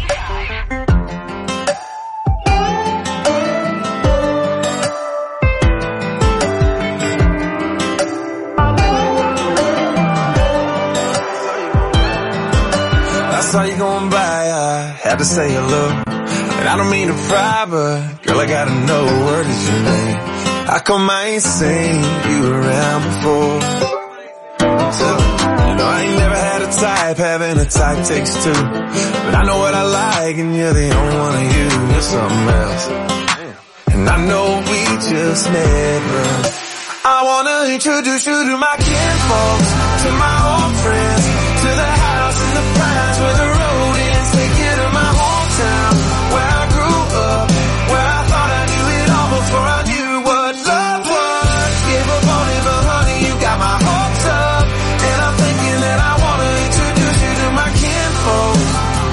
I saw you going by, I had to say hello. And I don't mean to pry, but girl, I gotta know, what is your name? How come I ain't seen you around before? You know, I ain't never had a type, having a type takes two. But I know what I like, and you're the only one of you. You're something else. And I know we just met, but I wanna introduce you to my kinfolks, to my old friends, to the house in the pines where the road ends. Take you to my hometown, where I grew up, where I thought I knew it all before I knew what love was. Gave up on it, but honey, you got my hopes up. And I'm thinking that I wanna introduce you to my kinfolks.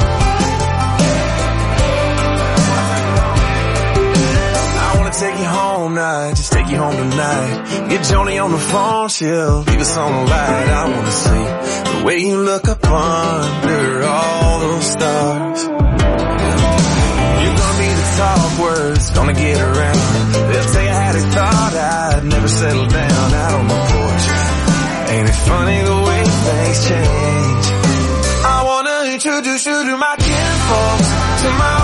I wanna take you home now, just take you home tonight. Get Joni on the phone, she'll leave us on the light. I wanna see the way you look up under all those stars. You're gonna be the talk words, gonna get around. They'll tell you how they thought I'd never settle down out on the porch. Ain't it funny the way things change? I wanna introduce you to my kinfolks, to my